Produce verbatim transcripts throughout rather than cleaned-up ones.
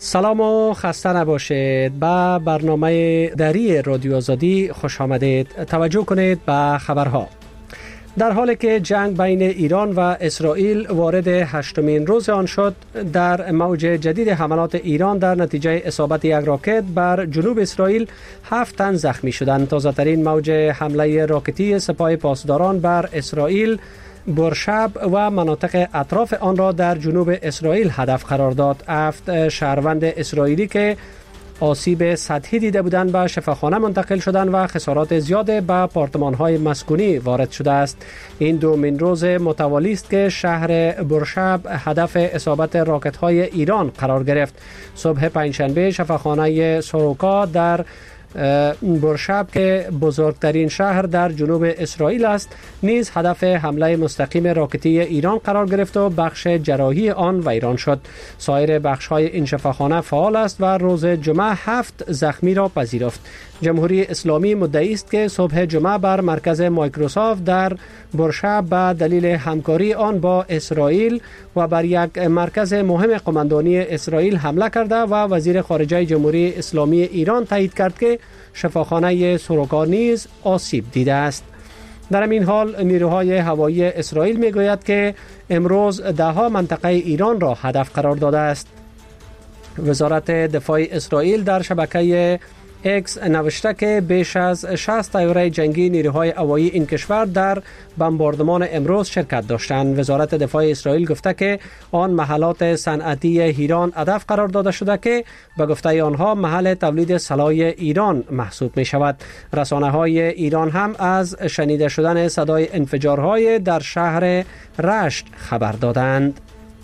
سلام و خسته نباشید. به برنامه دری رادیو آزادی خوش آمدید. توجه کنید به خبرها. در حالی که جنگ بین ایران و اسرائیل وارد هشتمین روز آن شد، در موج جدید حملات ایران در نتیجه اصابت یک راکت بر جنوب اسرائیل هفت تن زخمی شدند. تازه‌ترین موج حمله راکتی سپاه پاسداران بر اسرائیل برشب و مناطق اطراف آن را در جنوب اسرائیل هدف قرار داد. هفت شهروند اسرائیلی که آسیب سطحی دیده بودند به شفاخانه منتقل شدند و خسارات زیاد به آپارتمان‌های مسکونی وارد شده است. این دومین روز متوالی است که شهر برشب هدف اصابت راکت‌های ایران قرار گرفت. صبح پنجشنبه شفاخانه سوروکا در برشب که بزرگترین شهر در جنوب اسرائیل است نیز هدف حمله مستقیم راکتی ایران قرار گرفت و بخش جراحی آن ویران شد. سایر بخش‌های این شفاخانه فعال است و روز جمعه هفت زخمی را پذیرفت. جمهوری اسلامی مدعی است که صبح جمعه بر مرکز مایکروسافت در برشب به دلیل همکاری آن با اسرائیل و بر یک مرکز مهم قماندانی اسرائیل حمله کرده و وزیر خارجه جمهوری اسلامی ایران تایید کرد که شفاخانه سوروکا نیز آسیب دیده است. در این حال نیروهای هوایی اسرائیل میگوید که امروز ده‌ها منطقه ایران را هدف قرار داده است. وزارت دفاع اسرائیل در شبکه اکس نوشته که بیش از شصت طیاره جنگی نیروهای هوایی این کشور در بمباردمان امروز شرکت داشتند. وزارت دفاع اسرائیل گفته که آن محلات صنعتی ایران هدف قرار داده شده که به گفته آنها محل تولید سلاح ایران محسوب می شود. رسانه های ایران هم از شنیده شدن صدای انفجارهای در شهر رشت خبر دادند.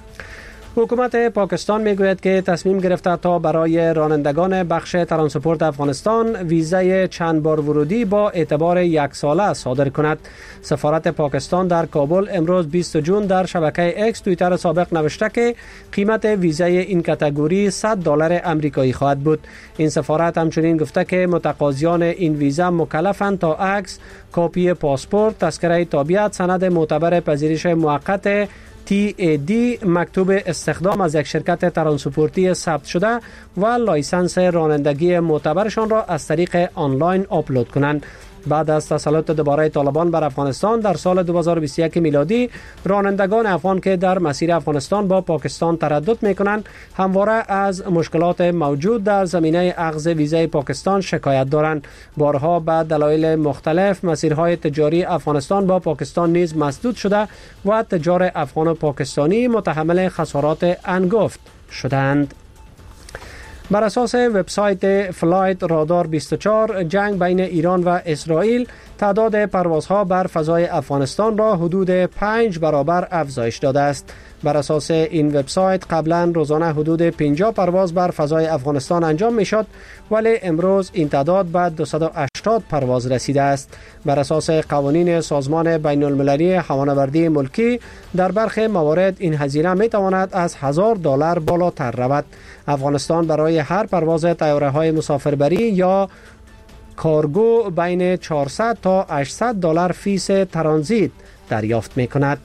حکومت پاکستان میگوید که تصمیم گرفته تا برای رانندگان بخش ترانسپورت افغانستان ویزای چند بار ورودی با اعتبار یک ساله صادر کند. سفارت پاکستان در کابل امروز بیست جون در شبکه اکس توییتر سابق نوشته که قیمت ویزای این کاتگوری صد دلار آمریکایی خواهد بود. این سفارت همچنین گفته که متقاضیان این ویزا مکلفند تا عکس، کاپی پاسپورت، تذکره تابعیت، سند معتبر پذیرش موقت تی ای دی، مکتوب استخدام از یک شرکت ترانسپورتی ثبت شده و لایسنس رانندگی معتبرشان را از طریق آنلاین آپلود کنند. بعد از تسلط دوباره طالبان بر افغانستان در سال دو هزار و بیست و یک میلادی، رانندگان افغان که در مسیر افغانستان با پاکستان تردد می‌کنند همواره از مشکلات موجود در زمینه اخذ ویزای پاکستان شکایت دارند. بارها به دلایل مختلف مسیرهای تجاری افغانستان با پاکستان نیز مسدود شده و تجار افغان و پاکستانی متحمل خسارات انگفت شدند. بر اساس وبسایت فلایت رادار بیست و چهار، جنگ بین ایران و اسرائیل تعداد پروازها بر فضای افغانستان را حدود پنج برابر افزایش داده است. بر اساس این وبسایت قبلا روزانه حدود پنجاه پرواز بر فضای افغانستان انجام میشد، ولی امروز این تعداد به دویست و هشتاد پرواز رسیده است. بر اساس قوانین سازمان بین المللی هوانوردی ملکی در برخی موارد این هزینه می تواند از هزار دلار بالاتر رود. افغانستان برای هر پرواز طیاره‌های مسافربری یا کارگو بین چهارصد تا هشتصد دلار فیس ترانزیت دریافت می کند.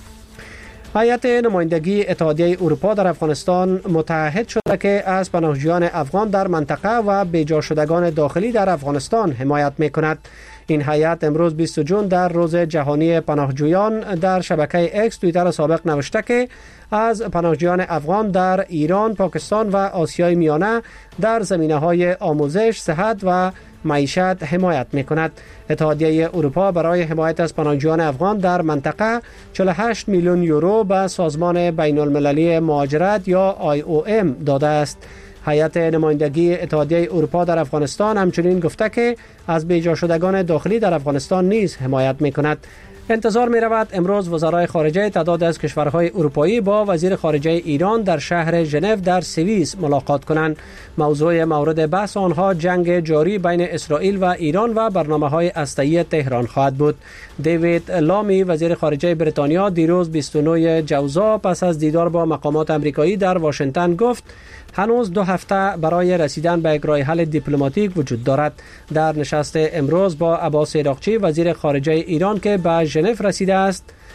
هیئت نمایندگی اتحادیه اروپا در افغانستان متعهد شده که از پناهجویان افغان در منطقه و بیجا شدگان داخلی در افغانستان حمایت می کند. این هیئت امروز بیست جون در روز جهانی پناهجویان در شبکه اکس توییتر سابق نوشته که از پناهجویان افغان در ایران، پاکستان و آسیای میانه در زمینه‌های آموزش، صحت و معیشت حمایت می‌کند. اتحادیه اروپا برای حمایت از پناهجویان افغان در منطقه چهل و هشت میلیون یورو به سازمان بین المللی مهاجرت یا آی او ام داده است. هیئت نمایندگی اتحادیه اروپا در افغانستان همچنین گفته که از بیجا شدگان داخلی در افغانستان نیز حمایت می‌کند. انتظار می رود امروز وزرای خارجه تعداد از کشورهای اروپایی با وزیر خارجه ایران در شهر ژنو در سوئیس ملاقات کنند. موضوع مورد بحث آنها جنگ جاری بین اسرائیل و ایران و برنامه‌های هسته‌ای تهران خواهد بود. دیوید لامی وزیر خارجه بریتانیا دیروز بیست و نه جوزا پس از دیدار با مقامات آمریکایی در واشنگتن گفت هنوز دو هفته برای رسیدن به یک راه حل دیپلماتیک وجود دارد. در نشست امروز با عباس عراقچی وزیر خارجه ایران که به ژنو رسیده است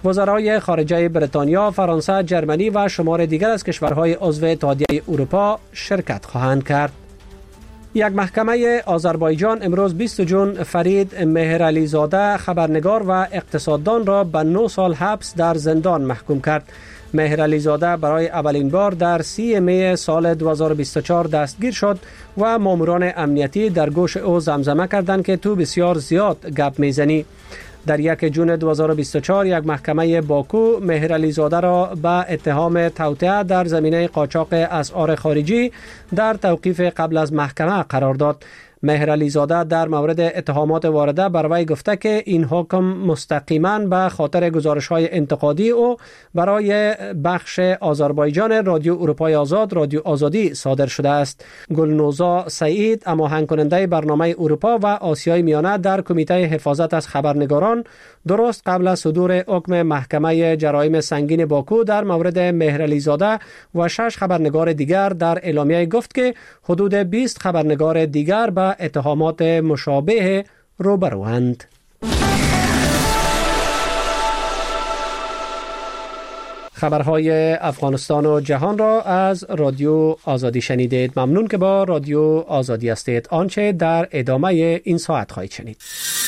وزرای خارجه بریتانیا، فرانسه، جرمنی و شمار دیگر از کشورهای عضو اتحادیه اروپا شرکت خواهند کرد. یک محکمه آذربایجان امروز بیست جون فرید مهرعلی زاده خبرنگار و اقتصاددان را به نه سال حبس در زندان محکوم کرد. مهرعلی زاده برای اولین بار در سی می سال دو هزار و بیست و چهار دستگیر شد و ماموران امنیتی در گوش او زمزمه کردند که تو بسیار زیاد گپ میزنی. در یک جون دو هزار و بیست و چهار یک محکمه باکو مهرعلی زاده را به اتهام توطئه در زمینه قاچاق اسعار خارجی در توقیف قبل از محکمه قرار داد. مهرعلی زاده در مورد اتهامات وارده بر وی گفته که این حکم مستقیما به خاطر گزارش‌های انتقادی او برای بخش آذربایجان رادیو اروپای آزاد رادیو آزادی صادر شده است. گلنوزا سعید، هماهنگ کننده برنامه اروپا و آسیای میانه در کمیته حفاظت از خبرنگاران، درست قبل از صدور حکم محکمه جرایم سنگین باکو در مورد مهرعلی زاده و شش خبرنگار دیگر در اعلامیه گفت که حدود بیست خبرنگار دیگر به اتهامات مشابه روبروند. خبرهای افغانستان و جهان را از رادیو آزادی شنیدید. ممنون که با رادیو آزادی هستید. آنچه در ادامه این ساعت خواهید شنید.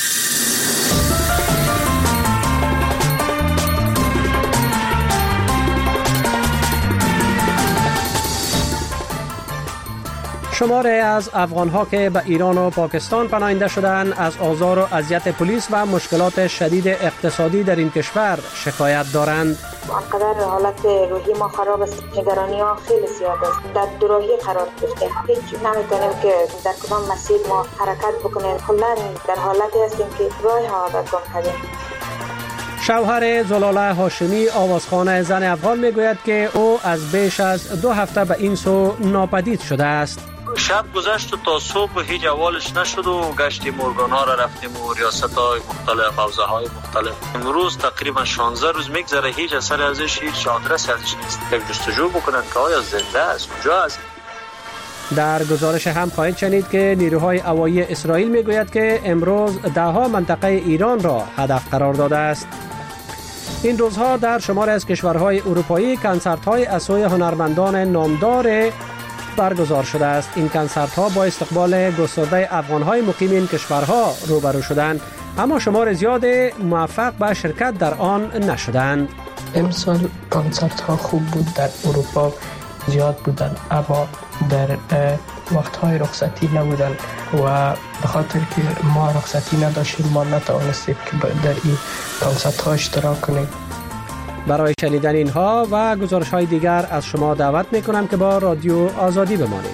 شماره از افغان‌ها که به ایران و پاکستان پناهنده شدند از آزار و اذیت پلیس و مشکلات شدید اقتصادی در این کشور شکایت دارند. انقدر حالت روحی ما خراب است، نگرانی ها خیلی زیاد است، در دوراهی قرار گرفتیم، هیچ نمیتونیم که در کدام مسیر ما حرکت بکنیم، کلا در حالتی هستیم که راه ها را گم کردیم. شوهر زلاله هاشمی، آوازخوان زن افغان، میگوید که او از بیش از دو هفته به این سو ناپدید شده است. شب گذشت و تا صبح هیچ اولش نشد و گشت مورگان ها را رفتیم و ریاست های مختلف، حوزه های مختلف. امروز تقریبا شانزده روز میگذره هیچ اثر ازش، هیچ آدرس ازش نیست. جستجو بکنند که آیا زنده است، کجا است. در گزارش هم خواهید شنید که نیروهای هوایی اسرائیل میگوید که امروز ده ها منطقه ایران را هدف قرار داده است. این روزها در شمار از کشورهای اروپایی کنسرت های از سوی هنرمندان نامدار برگزار شده است. این کنسرت ها با استقبال گسترده افغان های مقیم این کشورها روبرو شدند، اما شمار زیاد موفق به شرکت در آن نشدند. امسال کنسرت ها خوب بود، در اروپا زیاد بودن اما در وقت های رخصتی نبودن و به خاطر که ما رخصتی نداشتیم ما نتوانستیم که در این کنسرت ها اشتراک کنیم. برای شنیدن اینها و گزارش های دیگر از شما دعوت میکنم که با رادیو آزادی بمانید.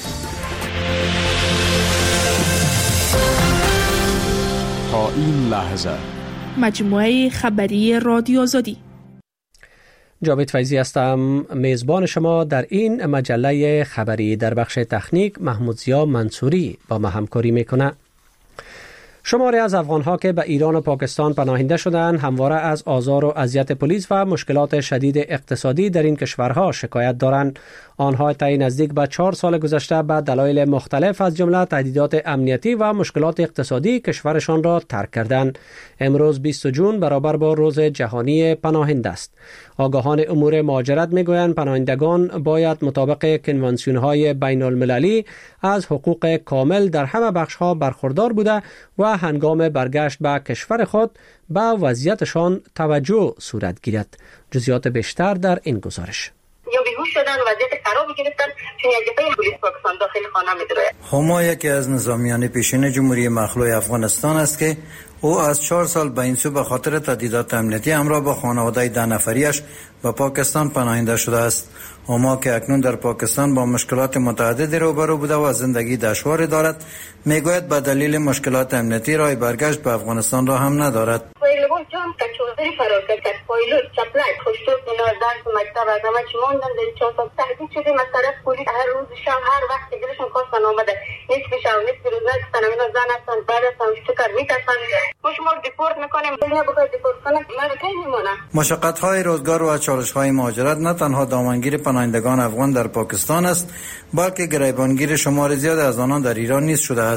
تا این لحظه مجموعه خبری رادیو آزادی. جاوید فیضی هستم، میزبان شما در این مجله خبری. در بخش تکنیک محمود ضیا منصوری با ما همکاری میکنه. شماری از افغان‌ها که به ایران و پاکستان پناهنده شدند همواره از آزار و اذیت پلیس و مشکلات شدید اقتصادی در این کشورها شکایت دارند. آنها طی نزدیک به چهار سال گذشته به دلایل مختلف از جمله تهدیدات امنیتی و مشکلات اقتصادی کشورشان را ترک کردند. امروز بیست جون برابر با روز جهانی پناهنده است. آگاهان امور مهاجرت میگویند پناهندگان باید مطابق کنوانسیون‌های بین المللی از حقوق کامل در همه بخش‌ها برخوردار بوده و هنگام برگشت به کشور خود به وضعیتشان توجه صورت گیرد. جزئیات بیشتر در این گزارش. یا بیهوش شدن وضعیت خراب گرفتن چون یک دفعه پلیس پاکستان داخل خانه می‌دره. هما یکی از نظامیان پیشین جمهوری مخلوع افغانستان است که او از چهار سال به این سو به خاطر تهدیدات امنیتی همراه با خانواده ده نفریش به پاکستان پناهنده شده است. هما که اکنون در پاکستان با مشکلات متعددی روبرو بوده و زندگی دشواری دارد، میگوید به دلیل مشکلات امنیتی راه برگشت به افغانستان را هم ندارد. پایلوان جان کچوزری فرار کرد، پایلوت چپلک خوشتوب اینا درس مکتب از همه چی موندن در چهار سال تهدید شدیم از طرف پلیس. هر روز شب هر وقت که دلشون خواستن آمده نصف شب نصف روز نکستن اینا زن هستن بعد هستن فکر میترسن ما شما دیپورت میکنیم اینا بخواد دیپورت کنن ما رو کی میمونه. مشقت‌های روزگار و چالش‌های مهاجرت نه تنها دامنگیر پناهندگان افغان در پاکستان است بلکه گریبانگیر شمار زیاد از آنان در ایران نیز شده است.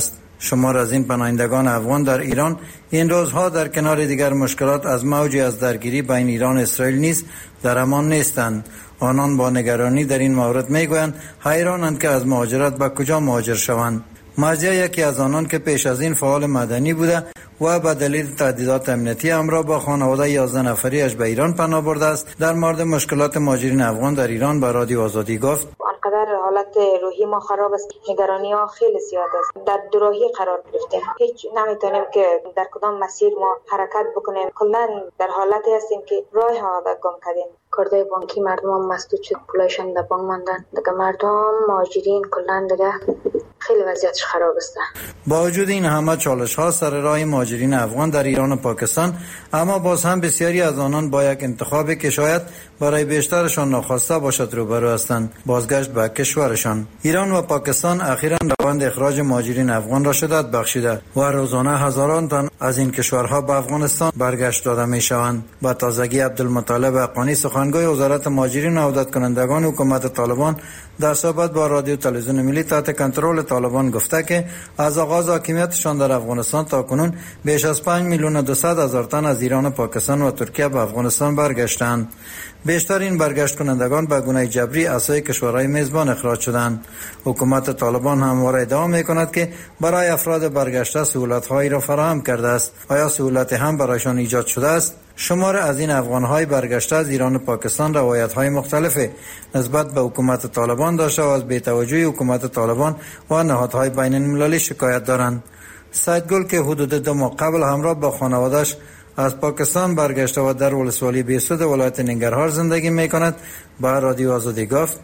شمار از این پناهندگان افغان در ایران این روزها در کنار دیگر مشکلات از موجی از درگیری بین ایران و اسرائیل نیز در امان نیستند. آنان با نگرانی در این مورد میگویند حیرانند که از مهاجرت به کجا مهاجر شوند. مرجع یکی از آنان که پیش از این فعال مدنی بوده و به دلیل تهدیدات امنیتی همراه با خانواده یازده نفریش به ایران پناه برده است، در مورد مشکلات مهاجرین افغان در ایران به رادیو آزادی گفت: آنقدر حالت روحی ما خراب است، نگرانی ها خیلی زیاد است. در دوراهی قرار گرفتیم، هیچ نمیتونیم که در کدام مسیر ما حرکت بکنیم. کلا در حالتی هستیم که راه ها گم کردیم. کارتای بانکی مردم هم مسدود شد، پولایشان در بانک ماندن. دیگه مردم مهاجرین کلا دیگه خیلی وضعیتش خراب است. با وجود این همه چالش ها سر راه مهاجرین افغان در ایران و پاکستان، اما باز هم بسیاری از آنان با یک انتخابی که شاید برای بیشترشان ناخواسته باشد روبرو هستند: بازگشت به کشورشان. ایران و پاکستان اخیراً روند اخراج مهاجرین افغان را شدت بخشیده و روزانه هزاران تن از این کشورها به افغانستان برگشت داده می شوند. با تازگی عبدالمطلب حقانی سخنگوی وزارت مهاجرین و عودت کنندگان حکومت طالبان در صحبت با رادیو تلویزیون ملی تحت کنترل طالبان گفته که از آغاز حاکمیتشان در افغانستان تا کنون بیش از پنج میلیون و دویست هزار تن از ایران و پاکستان و ترکیه به افغانستان برگشتند. بیشتر این برگشت کنندگان به گونه جبری از سوی کشورهای میزبان اخراج شدند. حکومت طالبان همواره ادعا میکند که برای افراد برگشته سهولت‌هایی را فراهم کرده است. آیا سهولت هم برایشان ایجاد شده است؟ شمار از این افغان‌های برگشته از ایران و پاکستان روایت‌های مختلفی نسبت به حکومت طالبان داشته و از بی‌توجهی حکومت طالبان و نهادهای بین‌المللی شکایت دارند. سید گل که حدود دو ماه قبل همراه با خانواده‌اش از پاکستان برگشته و در ولسوالی بیسود ولایت ننگرهار زندگی میکند با رادیو آزادی گفت: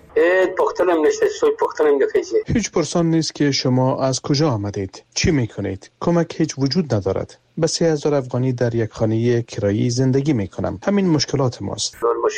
هیچ پرسان نیست که شما از کجا آمدید، چی میکنید، کمک هیچ وجود ندارد. به سه هزار افغانی در یک خانه کرایی زندگی میکنم. همین مشکلات ماست.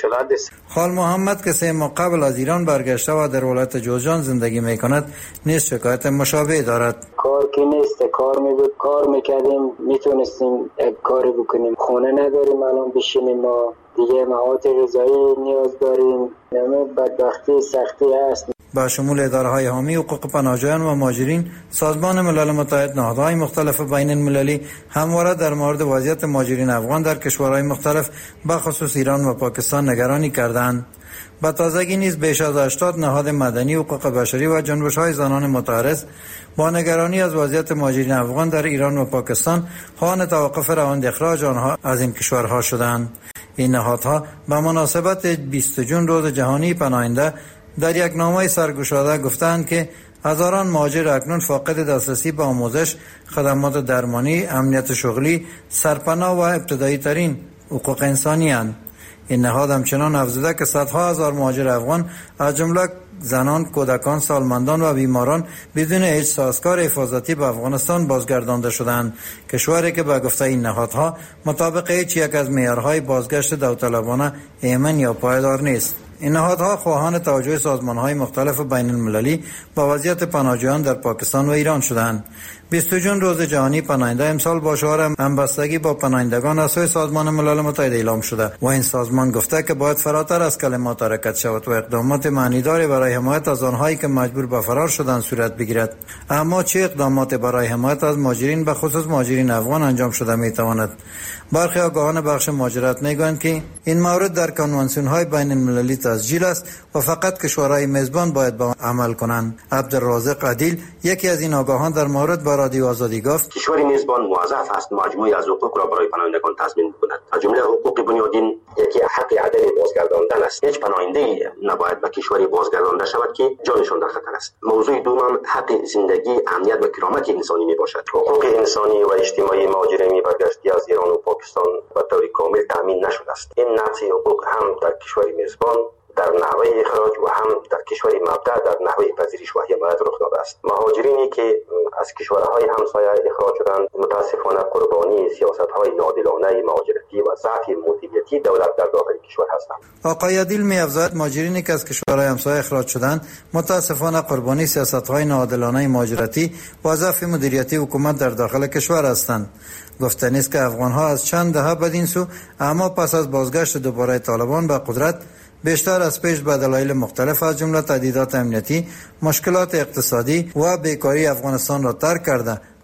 خال محمد که سه ماه قبل از ایران برگشته و در ولایت جوزجان زندگی میکند نیز شکایت مشابه دارد. کار که نیست، کار میبود، کار میکردیم، میتونستیم یک کاری بکنیم. خونه نداریم الان بشینیم، ما دیگه مواد غذایی نیاز داریم. نمو بدبختی سختی هست. با شمول اداره‌های حامی حقوق پناهجویان و مهاجرین، سازمان ملل متحد، نهادهای مختلف بین المللی همواره در مورد وضعیت مهاجرین افغان در کشورهای مختلف به خصوص ایران و پاکستان نگرانی کردند. با تازگی نیز بیش از هشتاد نهاد مدنی، حقوق بشری و جنبش‌های زنان متعارض با نگرانی از وضعیت مهاجرین افغان در ایران و پاکستان خواهان توقف روند اخراج آنها از این کشورها شدند. این نهادها به مناسبت بیست جون روز جهانی پناهنده در یک نامه سرگشاده گفتند که هزاران مهاجر اکنون فاقد دسترسی به آموزش، خدمات درمانی، امنیت شغلی، سرپناه و ابتدایی ترین حقوق انسانی اند. این نهاد همچنان افزوده که صدها هزار مهاجر افغان از جمله زنان، کودکان، سالمندان و بیماران بدون هیچ سازگار حفاظتی به افغانستان بازگردانده شدند، کشوری که به گفته این نهادها مطابق هیچ یک از معیارهای بازگشت داوطلبانه ایمن یا پایدار نیست. این نهادها خواهان توجه سازمان‌های مختلف بین المللی با وضعیت پناهجویان در پاکستان و ایران شدند. بیست جون روز جهانی پناهنده امسال با شعار همبستگی با پناهندگان از سوی سازمان ملل متحد اعلام شده و این سازمان گفته که باید فراتر از کلمات حرکت شود و اقدامات معنیداری برای حمایت از آنهایی که مجبور به فرار شدند صورت بگیرد. اما چه اقدامات برای حمایت از مهاجرین به خصوص مهاجرین افغان انجام شده میتواند؟ برخی آگاهان بخش مهاجرت میگویند که این مورد در کنوانسیون‌های بین المللی تسجیل است و فقط کشورهای میزبان باید با عمل کنند. عبدالرازق عدیل یکی از این آگاهان در مورد با رادیو آزادی گفت: کشور میزبان موظف است مجموعی از حقوق را برای پناهندگان تضمین کند. از جمله حقوق بنیادین یکی حق عدم بازگرداندن است. هیچ پناهنده‌ای نباید به کشوری بازگردانده شود که جانشان در خطر است. موضوع دوم حق زندگی، امنیت و کرامت انسانی میباشد. حقوق انسانی و اجتماعی مهاجرین برگشته از ایران و پاکستان به طور کامل تامین نشده است. این نقص حقوق هم در کشور میزبان در نحوه اخراج و هم در کشور مبدأ در نحوه پذیرش و حمایت رخ داده است. مهاجرینی که از کشورهای همسایه اخراج شدند متاسفانه قربانی سیاست‌های ناعادلانه مهاجرتی و ضعف مدیریتی دولت در داخل کشور هستند. آقای عدیل می‌افزاید مهاجرینی که از کشورهای همسایه اخراج شدند متاسفانه قربانی سیاست‌های ناعادلانه مهاجرتی و ضعف مدیریتی حکومت در داخل کشور هستند. گفتنی است که افغان‌ها از چند دهه بدین سو اما پس از بازگشت دوباره طالبان به قدرت بیشتر از پیش به دلایل مختلف از جمله تهدیدات امنیتی، مشکلات اقتصادی و بیکاری افغانستان را ترک کرده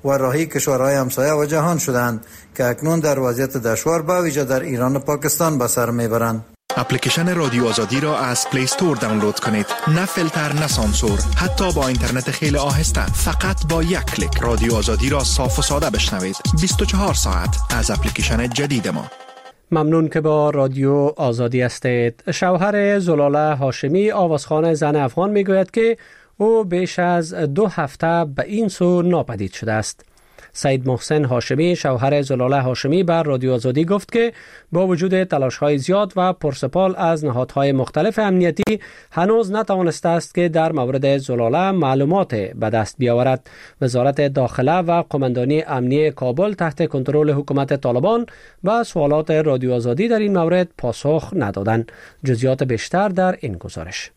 و راهی کشورهای همسایه و جهان شدند که اکنون در وضعیت دشوار با ویژه در ایران و پاکستان به سر میبرند. اپلیکیشن رادیو آزادی را از پلی استور دانلود کنید. نه فیلتر نه سانسور، حتی با اینترنت خیلی آهسته. فقط با یک کلیک رادیو آزادی را صاف و ساده بشنوید. بیست و چهار ساعت از اپلیکیشن جدید ما. ممنون که با رادیو آزادی هستید. شوهر زلاله هاشمی آوازخوان زن افغان میگوید که او بیش از دو هفته به این سو ناپدید شده است. سید محسن هاشمی شوهر زلاله هاشمی بر رادیو آزادی گفت که با وجود تلاش‌های زیاد و پرسپال از نهادهای مختلف امنیتی هنوز نتوانسته است که در مورد زلاله معلومات به دست بیاورد. وزارت داخله و قماندانی امنیه کابل تحت کنترل حکومت طالبان و سوالات رادیو آزادی در این مورد پاسخ ندادند. جزئیات بیشتر در این گزارش.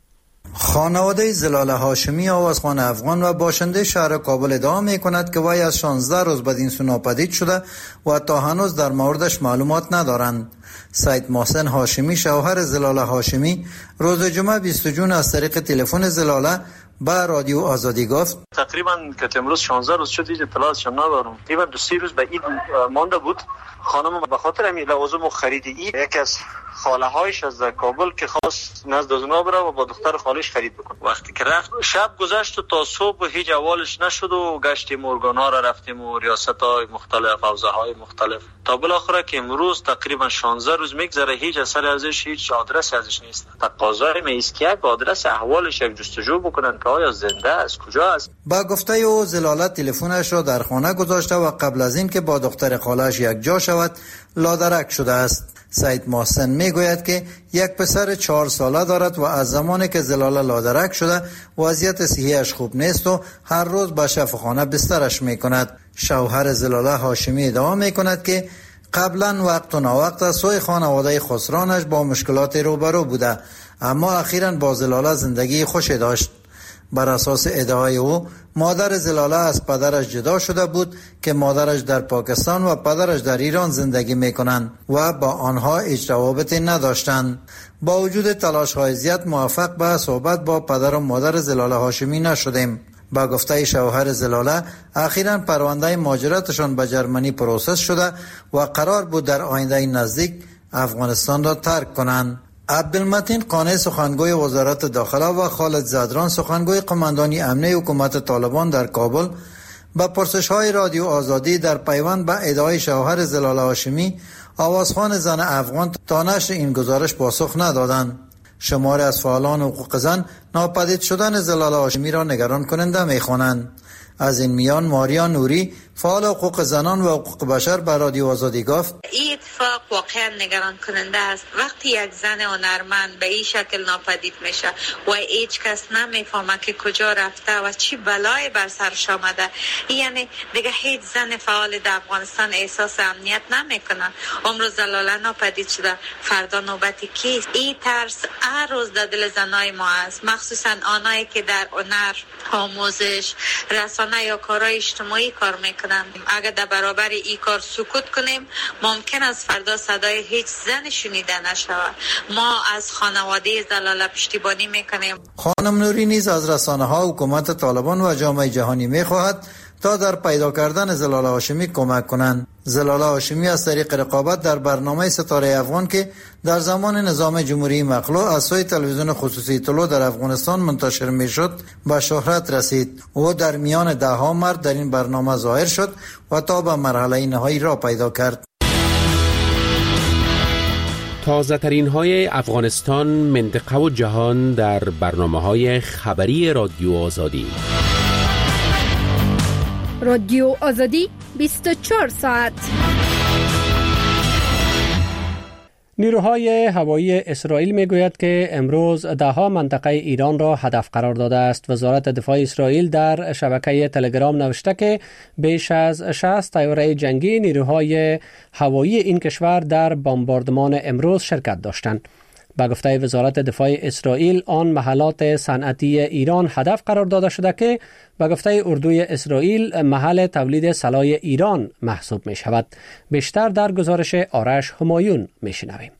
خانواده زلاله هاشمی آوازخوان افغان و باشنده شهر کابل ادعا می کند که وی از شانزده روز بعد این سو ناپدید شده و تا هنوز در موردش معلومات ندارند. سید محسن هاشمی شوهر زلاله هاشمی روز جمعه بیست جون از طریق تلفن زلاله با رادیو آزادی گفت تقریبا که امروز شانزده روز شد هیچ اطلاعاتش ندارم. تقریبا دو سه روز به عید مانده بود. خانم به خاطر همین لوازم خرید عید یکی از خاله هایش از کابل که خواست نزد از اونا بره و با دختر خالش خرید بکنه. وقتی که رفت شب گذشت و تا صبح هیچ احوالش نشد و گشتیم ارگان ها را رفتیم و ریاست های مختلف حوزه های مختلف تا بالاخره که امروز تقریبا شانزده روز میگذره هیچ اثر ازش هیچ آدرس ازش نیست. تقاضای میست که یک آدرس احوالش یک جستجو بکنن که آیا زنده است کجا است. با گفته او زلاله تلفنش را در خانه گذاشته و قبل از این که با دختر خالش یک جا شود لادرک شده است. سید محسن میگوید که یک پسر چهار ساله دارد و از زمانی که زلاله لادرک شده وضعیت صحیحش خوب نیست و هر روز به شفاخانه بسترش میکند. شوهر زلاله هاشمی ادعا میکند که قبلا وقت و ناوقت از سوی خانواده خسرانش با مشکلات روبرو بوده، اما اخیراً با زلاله زندگی خوشی داشت. بر اساس ادعای او مادر زلاله از پدرش جدا شده بود که مادرش در پاکستان و پدرش در ایران زندگی میکنند و با آنها هیچ روابطی نداشتند. با وجود تلاش‌های زیاد موفق به صحبت با پدر و مادر زلاله هاشمی نشدیم. با گفته شوهر زلاله اخیراً پرونده مهاجرتشان به جرمنی پروسس شده و قرار بود در آینده نزدیک افغانستان را ترک کنند. عبدالمتین قانع سخنگوی وزارت داخله و خالد زدران سخنگوی قماندانی امنیه حکومت طالبان در کابل با پرسش‌های رادیو آزادی در پیوند به ادعای شوهر زلاله هاشمی آوازخوان زن افغان تا نشر این گزارش پاسخ ندادند. شماری از فعالان حقوق زن ناپدید شدن زلاله هاشمی را نگران کننده می‌خوانند. از این میان ماریا نوری فعال حقوق زنان و حقوق بشر به رادیو آزادی گفت این اتفاق واقعا نگران کننده است. وقتی یک زن هنرمند به این شکل ناپدید میشه و هیچ کس نمیفهمه که کجا رفته و چی بلایی بر سرش آمده، یعنی دیگه هیچ زن فعال در افغانستان احساس امنیت نمیکنه. امروز زلاله ناپدید شده، فردا نوبتی کیست؟ این ترس هر روز در دل زنای ما است، مخصوصا آنایی که در هنر، آموزش، رسانه یا کارهای اجتماعی کار میکنن. اگر در برابر این کار سکوت کنیم ممکن است فردا صدای هیچ زن شنیده نشود. ما از خانواده زلاله پشتیبانی میکنیم. خانم نوری نیز از رسانه ها، حکومت طالبان و جامعه جهانی میخواهد تا در پیدا کردن زلاله هاشمی کمک کنند. زلاله هاشمی از طریق رقابت در برنامه ستاره افغان که در زمان نظام جمهوری مخلوع از سوی تلویزیون خصوصی طلوع در افغانستان منتشر میشد به شهرت رسید. او در میان ده ها مرد در این برنامه ظاهر شد و تا به مرحله نهایی را پیدا کرد. تازه ترین های افغانستان، منطقه و جهان در برنامه های خبری رادیو آزادی. رادیو آزادی بیست و چهار ساعت. نیروهای هوایی اسرائیل میگوید که امروز دهها منطقه ایران را هدف قرار داده است. وزارت دفاع اسرائیل در شبکه تلگرام نوشته که بیش از شصت طیاره جنگی نیروهای هوایی این کشور در بمباردمان امروز شرکت داشتند. با گفته وزارت دفاع اسرائیل آن محلات صنعتی ایران هدف قرار داده شده که با گفته اردوی اسرائیل محل تولید سلاح ایران محسوب می شود. بیشتر در گزارش آرش همایون می شنویم.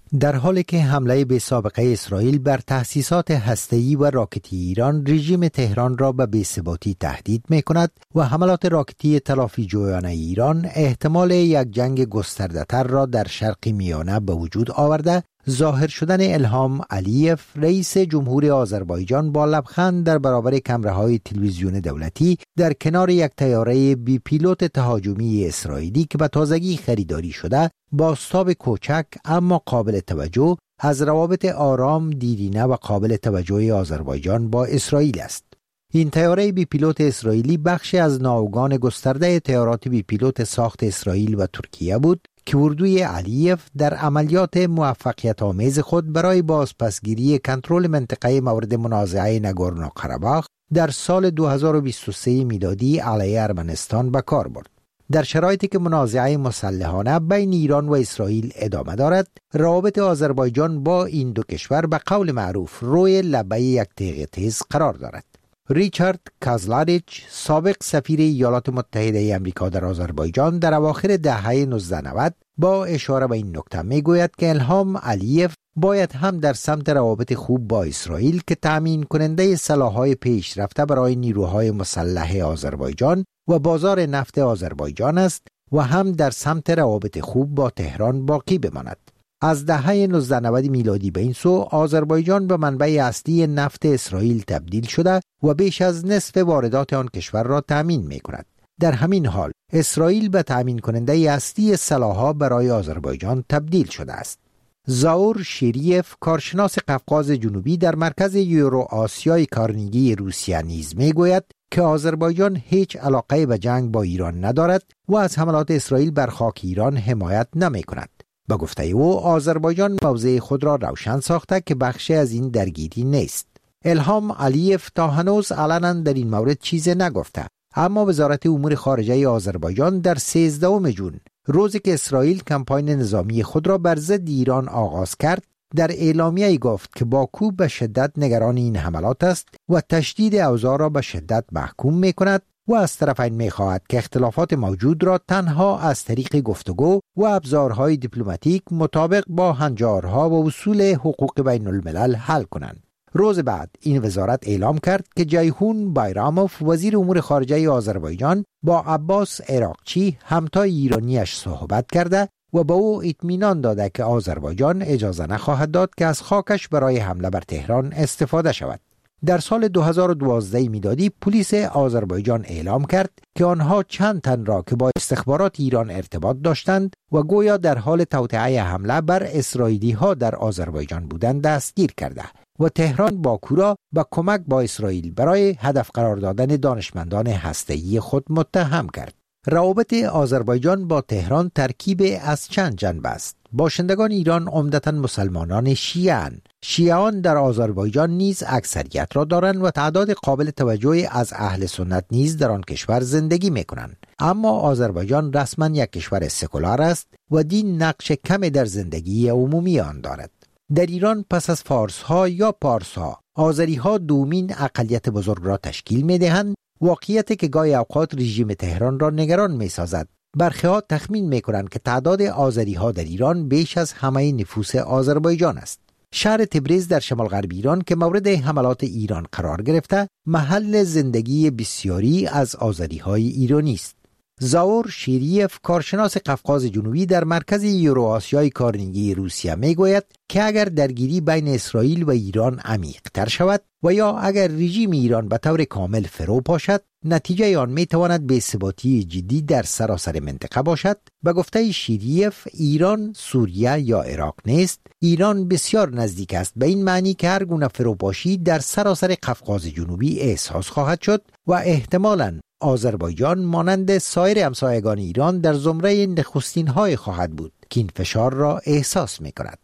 در حالی که حمله بی‌سابقه اسرائیل بر تأسیسات هسته‌ای و راکتی ایران رژیم تهران را به بی‌ثباتی تهدید می‌کند و حملات راکتی تلافی جویانه ایران احتمال یک جنگ گسترده‌تر را در شرق میانه به وجود آورده، ظاهر شدن الهام علیف رئیس جمهور آذربایجان با لبخند در برابر کامراهای تلویزیون دولتی در کنار یک طیاره بی پیلوت تهاجمی اسرائیلی که به تازگی خریداری شده، بازتاب کوچک اما قابل توجه از روابط آرام، دیرینه و قابل توجه آذربایجان با اسرائیل است. این طیاره بی پیلوت اسرائیلی بخشی از ناوگان گسترده طیارات بی پیلوت ساخت اسرائیل و ترکیه بود که اردوی علیف در عملیات موفقیت آمیز خود برای بازپسگیری کنترل منطقه مورد منازعه ناگورنو قره‌باخ در سال دو هزار و بیست و سه میلادی علیه ارمنستان به کار برد. در شرایطی که منازعه مسلحانه بین ایران و اسرائیل ادامه دارد، روابط آذربایجان با این دو کشور به قول معروف روی لبه یک تیغ تیز قرار دارد. ریچارد کازلاریچ، سابق سفیر ایالات متحده آمریکا در آذربایجان، در اواخر دهه نوزده نود با اشاره به این نکته میگوید که الهام علیف باید هم در سمت روابط خوب با اسرائیل که تامین کننده سلاح‌های پیشرفته برای نیروهای مسلح آذربایجان و بازار نفت آذربایجان است و هم در سمت روابط خوب با تهران باقی بماند. از دهه نوزده نود میلادی به این سو آذربایجان به منبع اصلی نفت اسرائیل تبدیل شده و بیش از نصف واردات آن کشور را تامین می کند. در همین حال اسرائیل به تامین کننده اصلی سلاح‌ها برای آذربایجان تبدیل شده است. زاور شیریف، کارشناس قفقاز جنوبی در مرکز یورو آسیای کارنگی روسیه نیز می گوید که آذربایجان هیچ علاقه به جنگ با ایران ندارد و از حملات اسرائیل بر خاک ایران حمایت نمی کند. با گفته او آذربایجان موضع خود را روشن ساخته که بخشی از این درگیری نیست. الهام علیف تا هنوز علنا در این مورد چیزی نگفته، اما وزارت امور خارجه آذربایجان در سیزدهم ژوئن، روزی که اسرائیل کمپاین نظامی خود را بر ضد ایران آغاز کرد، در اعلامیه‌ای گفت که باکو به شدت نگران این حملات است و تشدید اوضاع را به شدت محکوم می‌کند و از طرفین می‌خواهد که اختلافات موجود را تنها از طریق گفتگو و ابزارهای دیپلماتیک مطابق با هنجارها و اصول حقوق بین الملل حل کنند. روز بعد این وزارت اعلام کرد که جیهون بایراموف، وزیر امور خارجه آذربایجان، با عباس عراقچی همتای ایرانیش صحبت کرده و به او اطمینان داده که آذربایجان اجازه نخواهد داد که از خاکش برای حمله بر تهران استفاده شود. در سال دو هزار و دوازده میلادی پلیس آذربایجان اعلام کرد که آنها چند تن را که با استخبارات ایران ارتباط داشتند و گویا در حال توطئه حمله بر اسرائیلی ها در آذربایجان بودند دستگیر کرده و تهران باکو را با کمک با اسرائیل برای هدف قرار دادن دانشمندان هسته‌ای خود متهم کرد. روابط آذربایجان با تهران ترکیب از چند جنبه است. باشندگان ایران عمدتاً مسلمانان شیعه‌اند. شیعیان در آذربایجان نیز اکثریت را دارند و تعداد قابل توجهی از اهل سنت نیز در آن کشور زندگی می‌کنند. اما آذربایجان رسما یک کشور سکولار است و دین نقش کمی در زندگی عمومی آن دارد. در ایران پس از فارس‌ها یا پارس‌ها، آذری‌ها دومین اقلیت بزرگ را تشکیل می‌دهند، واقعیتی که گاهی اوقات رژیم تهران را نگران می‌سازد. برخی‌ها تخمین می‌کنند که تعداد آذری‌ها در ایران بیش از همه نفوس آذربایجان است. شهر تبریز در شمال غرب ایران که مورد حملات ایران قرار گرفته، محل زندگی بسیاری از آذری‌های ایرانی است. زاور شیریف، کارشناس قفقاز جنوبی در مرکز یورو آسیای کارنگی روسیه میگوید که اگر درگیری بین اسرائیل و ایران عمیق‌تر شود و یا اگر رژیم ایران به طور کامل فرو پاشد، نتیجه آن میتواند بی‌ثباتی جدی در سراسر منطقه باشد. به گفته شیریف، ایران سوریه یا عراق نیست. ایران بسیار نزدیک است به این معنی که هر گونه فروپاشی در سراسر قفقاز جنوبی احساس خواهد شد و احتمالاً آذربایجان مانند سایر همسایگان ایران در زمره نخستین‌های خواهد بود که این فشار را احساس می‌کند.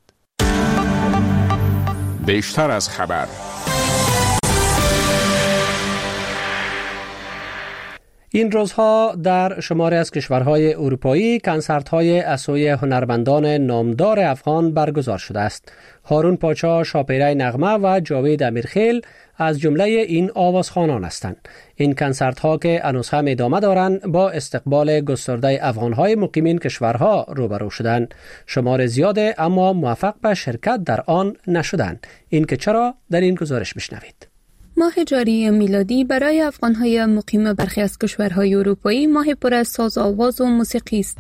بیشتر از خبر. این روزها در شماری از کشورهای اروپایی کنسرت‌های از سوی هنرمندان نامدار افغان برگزار شده است. هارون پاچا، شاپیره نغمه و جاوید امیرخیل از جمله این آوازخوانان هستند. این کنسرت‌ها که هنوز هم ادامه دارند با استقبال گسترده افغان‌های مقیمین کشورها روبرو شدند. شمار زیاد اما موفق به شرکت در آن نشدند. این که چرا؟ در این گزارش بشنوید. ماه جاری میلادی برای افغان‌های مقیم برخی از کشورهای اروپایی ماه پر از ساز آواز و موسیقی است.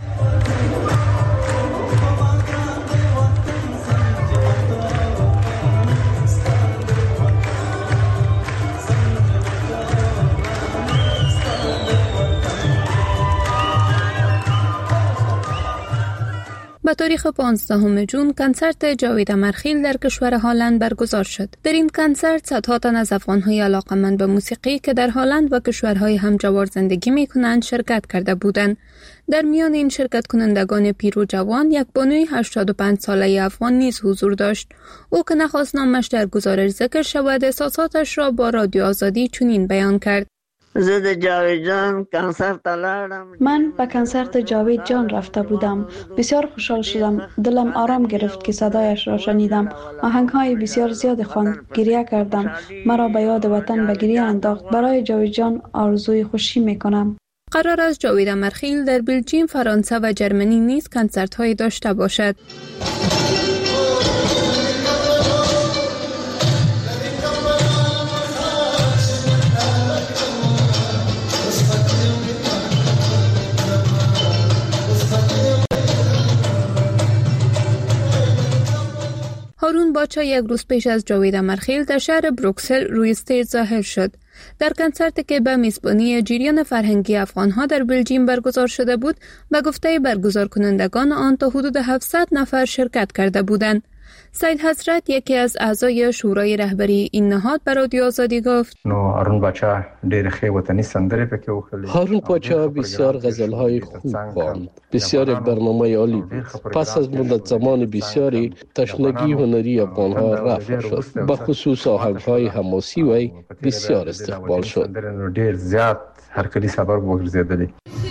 به تاریخ پانزدهم ژوئن کنسرت جاوید امیرخیل در کشور هلند برگزار شد. در این کنسرت صدها تن از افغان‌های علاقه‌مند به موسیقی که در هلند و کشورهای همجوار زندگی می‌کنند شرکت کرده بودند. در میان این شرکت کنندگان پیر و جوان یک بانوی هشتاد و پنج ساله افغان نیز حضور داشت. او که نخواست نامش در گزارش ذکر شود، احساساتش را با رادیو آزادی چنین بیان کرد: زد جاوید جان کنسرت آلادم. من به کنسرت جاوید جان رفته بودم. بسیار خوشحال شدم. دلم آرام گرفت که صدایش را شنیدم. آهنگ‌های بسیار زیاد خواند. گریه کردم. مرا به یاد وطن به گریه انداخت. برای جاوید جان آرزوی خوشی میکنم. قرار است جاوید امیرخیل در بلژیم، فرانسه و جرمنی نیز کنسرت‌های داشته باشد. هارون پاچا یک روز پیش از جاوید امیرخیل در شهر بروکسل روی استیج ظاهر شد. در کنسرتی که به میزبانی جریان فرهنگی افغان‌ها در بلژیم برگزار شده بود، به گفته برگزار کنندگان آن تا حدود هفتصد نفر شرکت کرده بودند. سید حضرت، یکی از اعضای شورای رهبری این نهاد، به رادیو آزادی گفت: هارون پاچا ډېر ښې وطني سندرې پکې وکړې. هارون پاچا بسیار غزل‌های خوب خواند. بسیار برنامه عالی بود. پس از مدت زمان بسیاری تشنگی هنری افغان‌ها رفع شد. به خصوص آهنگ‌های حماسی وی بسیار استقبال شد. ډېر زیات هرکلی سبب وګرځېدلی.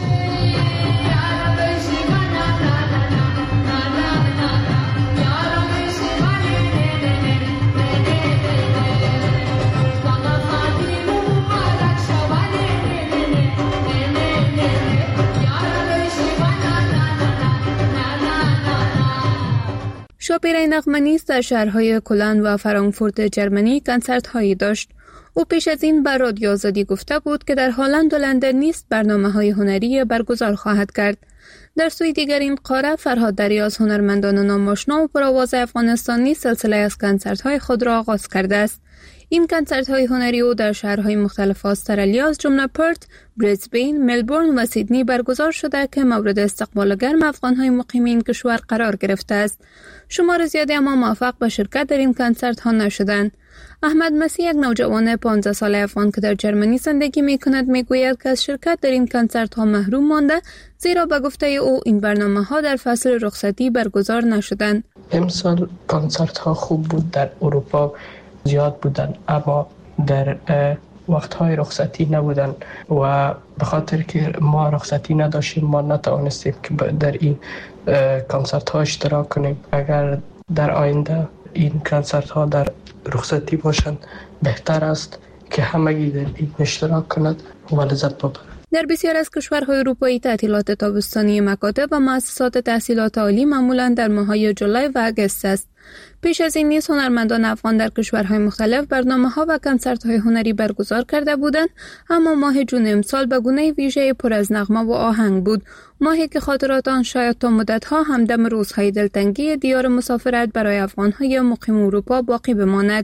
شاپیره نغمه نیز در شهرهای کلن و فرانکفورت جرمنی کنسرت هایی داشت. او پیش از این بر رادیو آزادی گفته بود که در هلند و لندن نیز برنامه‌های هنری برگزار خواهد کرد. در سوی دیگر این قاره، فرهاد دری از هنرمندان ناماشنا و پرآواز افغانستان نیز سلسله از کنسرت‌های خود را آغاز کرده است. این کنسرت‌های هنری او در شهرهای مختلف استرالیا از جمله پرت، بریزبین، ملبورن و سیدنی برگزار شده که مورد استقبال گرم افغان‌های مقیم این کشور قرار گرفته است. شمار زیادی اما موفق به شرکت در این کنسرت‌ها نشدند. احمد مسیح، یک نوجوان پانزده ساله افغان که در جرمنی زندگی می‌کند، می‌گوید که از شرکت در این کنسرت‌ها محروم مانده، زیرا به گفته او این برنامه‌ها در فصل رخصتی برگزار نشدند. امسال کنسرت‌ها خوب بود. در اروپا زیاد بودن اما در وقت‌های رخصتی نبودن و به خاطر که ما رخصتی نداشتیم ما نتوانستیم که در این کنسرت‌ها اشتراک کنیم. اگر در آینده این کنسرت‌ها در رخصتی باشند بهتر است که همگی در این اشتراک کند و لذت ببرند. در بسیار از کشورهای اروپایی تعطیلات تابستانی مکاتب و مؤسسات تحصیلات عالی معمولاً در ماه‌های جولای و آگوست است. پیش از این نیز هنرمندان افغان در کشورهای مختلف برنامه‌ها و کنسرت‌های هنری برگزار کرده بودند، اما ماه جون امسال به گونه ویژه پر از نغمه و آهنگ بود، ماهی که خاطرات آن شاید تا مدت‌ها همدم روزهای دلتنگی دیار مسافرت برای افغان‌های مقیم اروپا باقی بماند.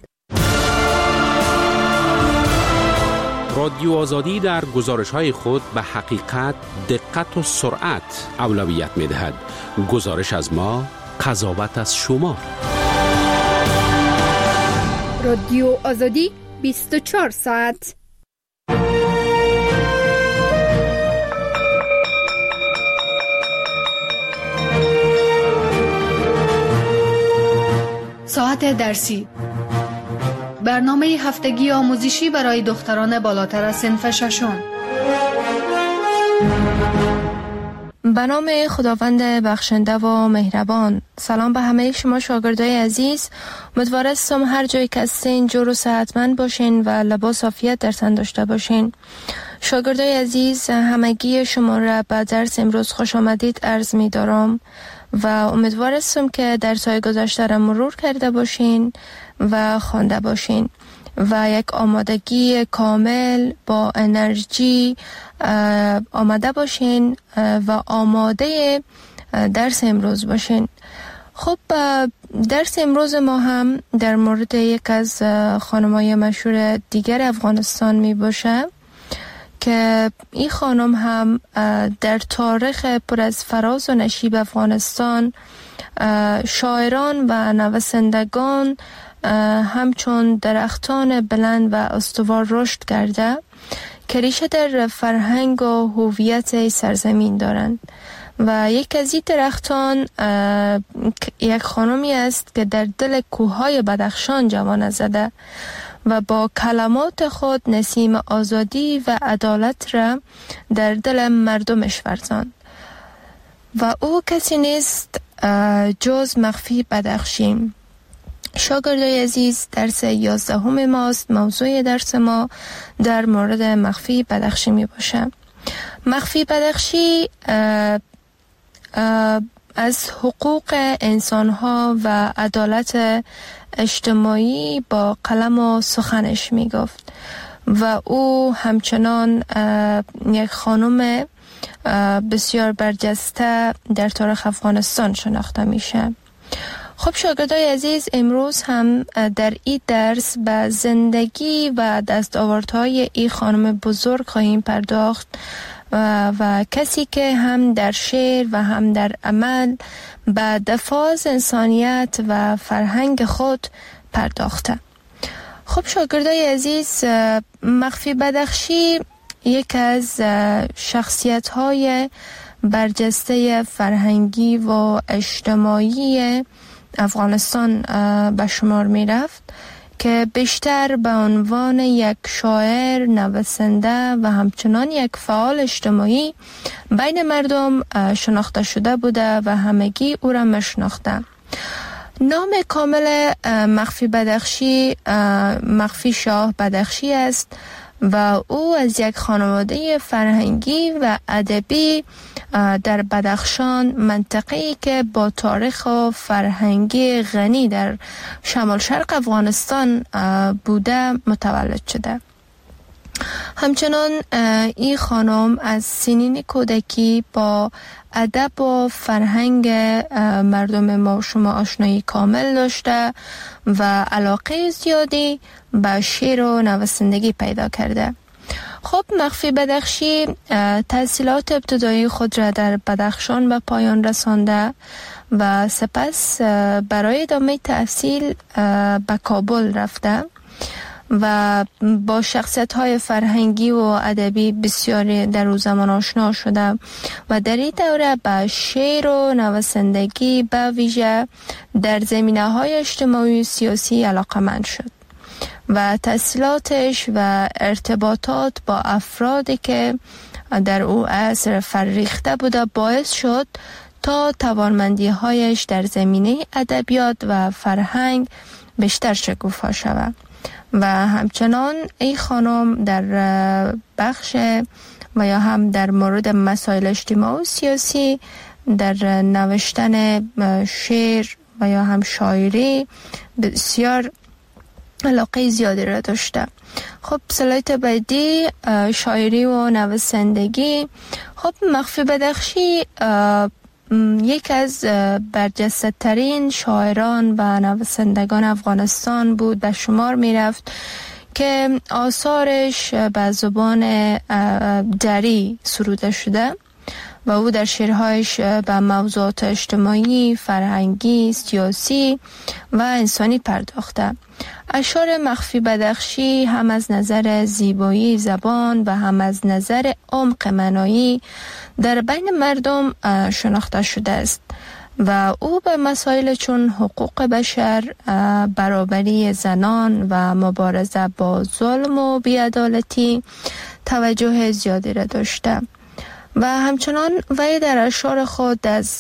رادیو آزادی در گزارش‌های خود به حقیقت، دقت و سرعت اولویت می‌دهد. گزارش از ما، قضاوت از شما. رادیو آزادی بیست و چهار ساعت. ساعت درسی، برنامه هفتگی آموزشی برای دختران بالاتر از صنف ششم. به نام خداوند بخشنده و مهربان. سلام به همه شما شاگردای عزیز. امیدوار هستم هر جایی که هستین جور و صحتمند باشین و لباس عافیت در تن داشته باشین. شاگردای عزیز، همگی شما را به درس امروز خوش آمدید عرض می دارم و امیدوار هستم که درس‌های گذشته را مرور کرده باشین و خوانده باشین و یک آمادگی کامل با انرژی آماده باشین و آماده درس امروز باشین. خب درس امروز ما هم در مورد یک از خانم‌های مشهور دیگر افغانستان می باشه که این خانم هم در تاریخ پر از فراز و نشیب افغانستان شاعران و نویسندگان همچون درختان بلند و استوار رشد کرده که ریشه در فرهنگ و هویت سرزمین دارند و یک از این درختان یک خانمی است که در دل کوههای بدخشان جوانه زده و با کلمات خود نسیم آزادی و عدالت را در دل مردمش ورزاند و او کسی نیست جز مخفی بدخشی. شاگردای عزیز، درس یازدهم ماست. موضوع درس ما در مورد مخفی بدخشی می باشه. مخفی بدخشی اه اه از حقوق انسانها و عدالت اجتماعی با قلم و سخنش می گفت و او همچنان یک خانم بسیار برجسته در تاریخ افغانستان شناخته میشه. خب شاگردای عزیز، امروز هم در این درس به زندگی و دستاوردهای این خانم بزرگ خواهیم پرداخت و, و کسی که هم در شعر و هم در عمل به دفاع از انسانیت و فرهنگ خود پرداخته. خب شاگردای عزیز، مخفی بدخشی یک از شخصیت‌های برجسته فرهنگی و اجتماعی افغانستان به شمار می رفت که بیشتر به عنوان یک شاعر، نویسنده و همچنان یک فعال اجتماعی بین مردم شناخته شده بوده و همگی او را میشناخته. نام کامل مخفی بدخشی مخفی شاه بدخشی است و او از یک خانواده فرهنگی و ادبی در بدخشان، منطقه‌ای که با تاریخ و فرهنگی غنی در شمال شرق افغانستان بوده متولد شده. همچنان این خانم از سنین کودکی با ادب و فرهنگ مردم ما شما آشنایی کامل داشته و علاقه زیادی به شعر و نویسندگی پیدا کرده. خب مخفی بدخشی تحصیلات ابتدایی خود را در بدخشان به پایان رسانده و سپس برای ادامه تحصیل به کابل رفته و با شخصیت‌های فرهنگی و ادبی بسیاری در او زمان آشنا شده و در این دوره به شعر و نویسندگی به ویژه در زمینه‌های اجتماعی و سیاسی علاقه‌مند شد و تحصیلاتش و ارتباطات با افرادی که در او عصر فرریخته بوده باعث شد تا توانمندی‌هایش در زمینه ادبیات و فرهنگ بیشتر شکوفا شود و همچنان این خانم در بخش و یا هم در مورد مسائل اجتماعی و سیاسی در نوشتن شعر و یا هم شاعری بسیار علاقه زیادی را داشته. خب سلایت بعدی شاعری و نویسندگی. خب مخفی بدخشی یک از برجسته ترین شاعران و نویسندگان افغانستان بود به شمار می رفت که آثارش به زبان دری سروده شده و او در شعرهایش به موضوعات اجتماعی، فرهنگی، سیاسی و انسانی پرداخته. اشعار مخفی بدخشی هم از نظر زیبایی زبان و هم از نظر عمق معنایی در بین مردم شناخته شده است و او به مسائل چون حقوق بشر، برابری زنان و مبارزه با ظلم و بی‌عدالتی توجه زیادی را داشته و همچنان وی در اشعار خود از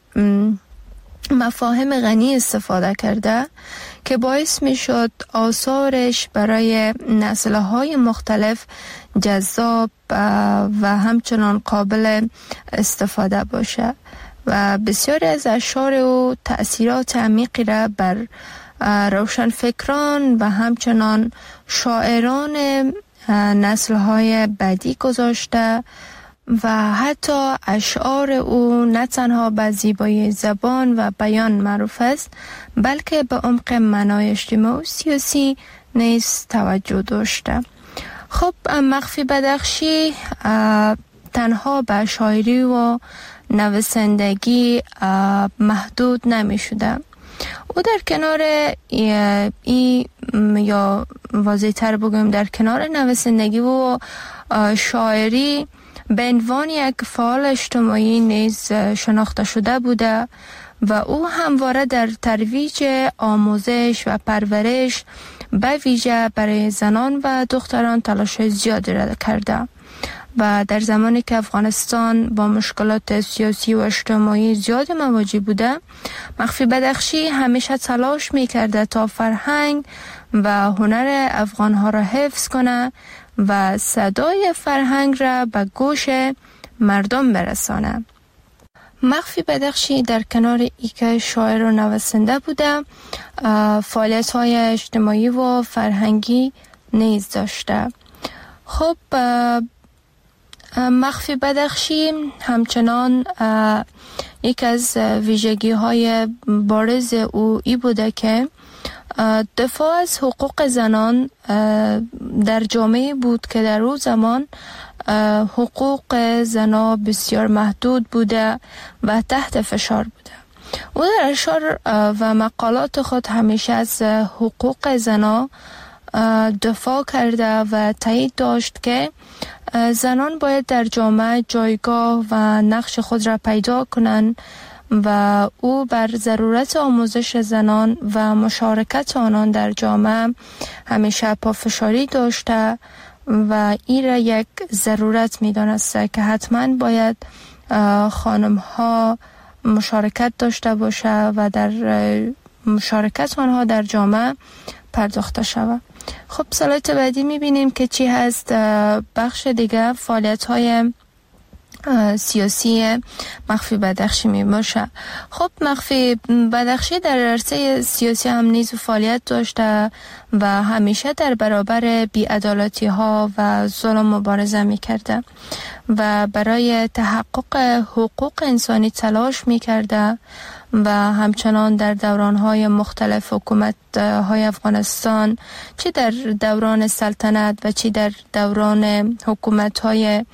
مفاهیم غنی استفاده کرده که باعث می شد آثارش برای نسل‌های مختلف جذاب و همچنان قابل استفاده باشه و بسیاری از اشعار او تأثیرات عمیقی را بر روشنفکران و همچنان شاعران نسل‌های بعدی گذاشته و حتی اشعار او نه تنها به زیبایی زبان و بیان معروف است بلکه به عمق معنای اجتماعی و سیاسی نیز توجه داشته. خب مخفی بدخشی تنها به شاعری و نویسندگی محدود نمی شده. او در کنار ای, ای یا واضح تر بگویم در کنار نویسندگی و شاعری به عنوان یک فعال اجتماعی نیز شناخته شده بوده و او همواره در ترویج آموزش و پرورش به ویژه برای زنان و دختران تلاش زیادی را کرده و در زمانی که افغانستان با مشکلات سیاسی و اجتماعی زیاد مواجه بوده، مخفی بدخشی همیشه تلاش می‌کرده تا فرهنگ و هنر افغان‌ها را حفظ کنه و صدای فرهنگ را به گوش مردم برسانه. مخفی بدخشی در کنار اینکه شاعر و نویسنده بوده، فعالیت‌های اجتماعی و فرهنگی نیز داشته. خب مخفی بدخشی همچنان یک از ویژگی های بارز او ای بوده که دفاع از حقوق زنان در جامعه بود که در اون زمان حقوق زنان بسیار محدود بوده و تحت فشار بوده. او در اشعار و مقالات خود همیشه از حقوق زنان دفاع کرده و تایید داشت که زنان باید در جامعه جایگاه و نقش خود را پیدا کنند و او بر ضرورت آموزش زنان و مشارکت آنان در جامعه همیشه پافشاری داشته و این را یک ضرورت می دانسته که حتما باید خانم ها مشارکت داشته باشه و در مشارکت آنها در جامعه پرداخته شود. خب سلایت بعدی میبینیم که چی هست. بخش دیگه فعالیت های سیاسی مخفی بدخشی می باشه. خب مخفی بدخشی در عرصه سیاسی هم نیز فعالیت داشته و همیشه در برابر بی‌عدالتی ها و ظلم مبارزه می کرده و برای تحقق حقوق انسانی تلاش می کرده و همچنان در دوران‌های مختلف حکومت‌های افغانستان، چه در دوران سلطنت و چه در دوران حکومت‌های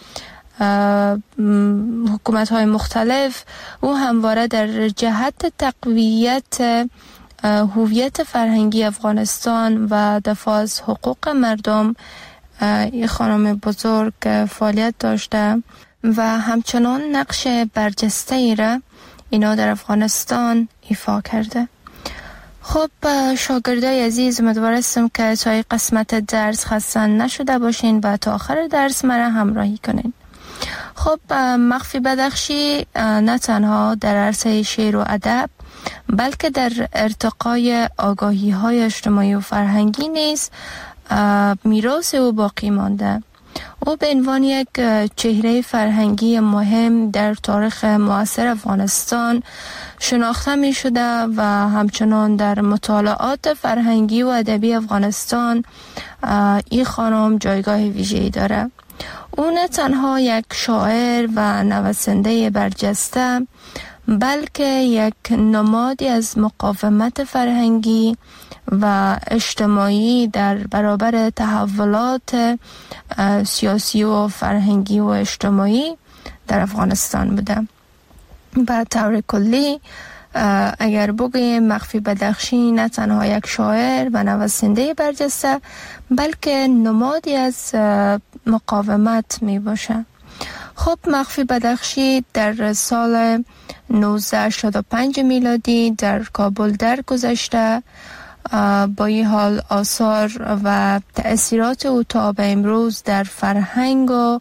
حکومت‌های مختلف، او همواره در جهت تقویت هویت فرهنگی افغانستان و دفاع از حقوق مردم این خانم بزرگ فعالیت داشته و همچنان نقش برجسته‌ای را اینا در افغانستان ایفا کرده. خب شاگردای عزیز، امیدوار هستم که تا قسمت درس خسته نشده باشین و تا آخر درس مرا همراهی کنین. خب مخفی بدخشی نه تنها در عرصه شعر و ادب بلکه در ارتقای آگاهی های اجتماعی و فرهنگی نیز میراث او باقی مانده. او به عنوان یک چهره فرهنگی مهم در تاریخ معاصر افغانستان شناخته می شده و همچنان در مطالعات فرهنگی و ادبی افغانستان این خانم جایگاه ویژه‌ای داره. او نه تنها یک شاعر و نویسنده برجسته بلکه یک نمادی از مقاومت فرهنگی و اجتماعی در برابر تحولات سیاسی و فرهنگی و اجتماعی در افغانستان بوده. به طور کلی اگر بگویم مخفی بدخشی نه تنها یک شاعر و نویسنده برجسته بلکه نمادی از مقاومت می باشه. خب مخفی بدخشی در سال نوزده هشتاد و پنج میلادی در کابل درگذشته. با این حال آثار و تأثیرات او تا به امروز در فرهنگ و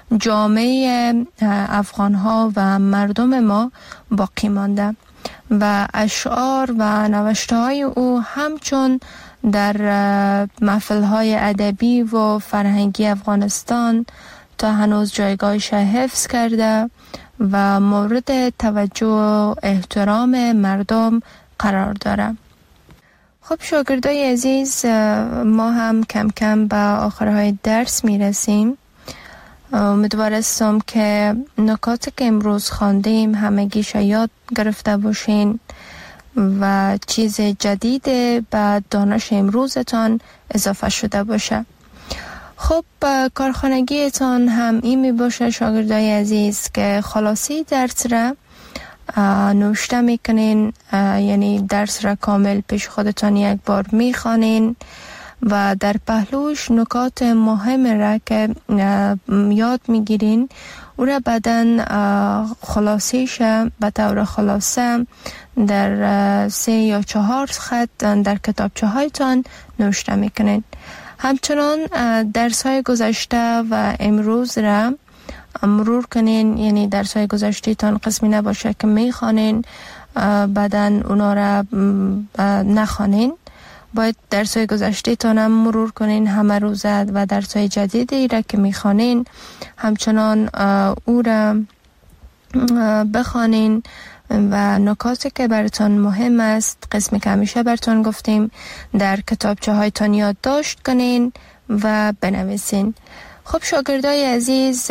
جامعه افغان‌ها و مردم ما باقی مانده و اشعار و نوشته‌های او همچون در محفل‌های ادبی و فرهنگی افغانستان تا هنوز جایگاهش حفظ کرده و مورد توجه و احترام مردم قرار داره. خب شاگردای عزیز، ما هم کم کم به آخرهای درس میرسیم. امیدوار هستم که نکاتی که امروز خواندیم همگیش یاد گرفته باشین و چیز جدید به دانش امروزتان اضافه شده باشه. خب کارخانگیتان هم این می باشه شاگردای عزیز که خلاصی درس را نوشته میکنین، یعنی درس را کامل پیش خودتان یک بار میخوانین و در پهلوش نکات مهم را که یاد میگیرین او را بعدن خلاصیش به طور خلاصه در سه یا چهار خط در کتابچه هایتان نوشته میکنین. همچنان درس های گذشته و امروز را مرور کنین، یعنی درس های گذشته تان قسمی نباشه که میخوانین بعدن اونا را نخوانین. باید درس های گذشته تان هم مرور کنین همه روزه و درس های جدیدی را که میخوانین همچنان او را بخوانین و نکاتی که براتون مهم است، قسمی که همیشه براتون گفتیم، در کتابچه هایتان یادداشت کنین و بنویسین. خب شاگردای عزیز،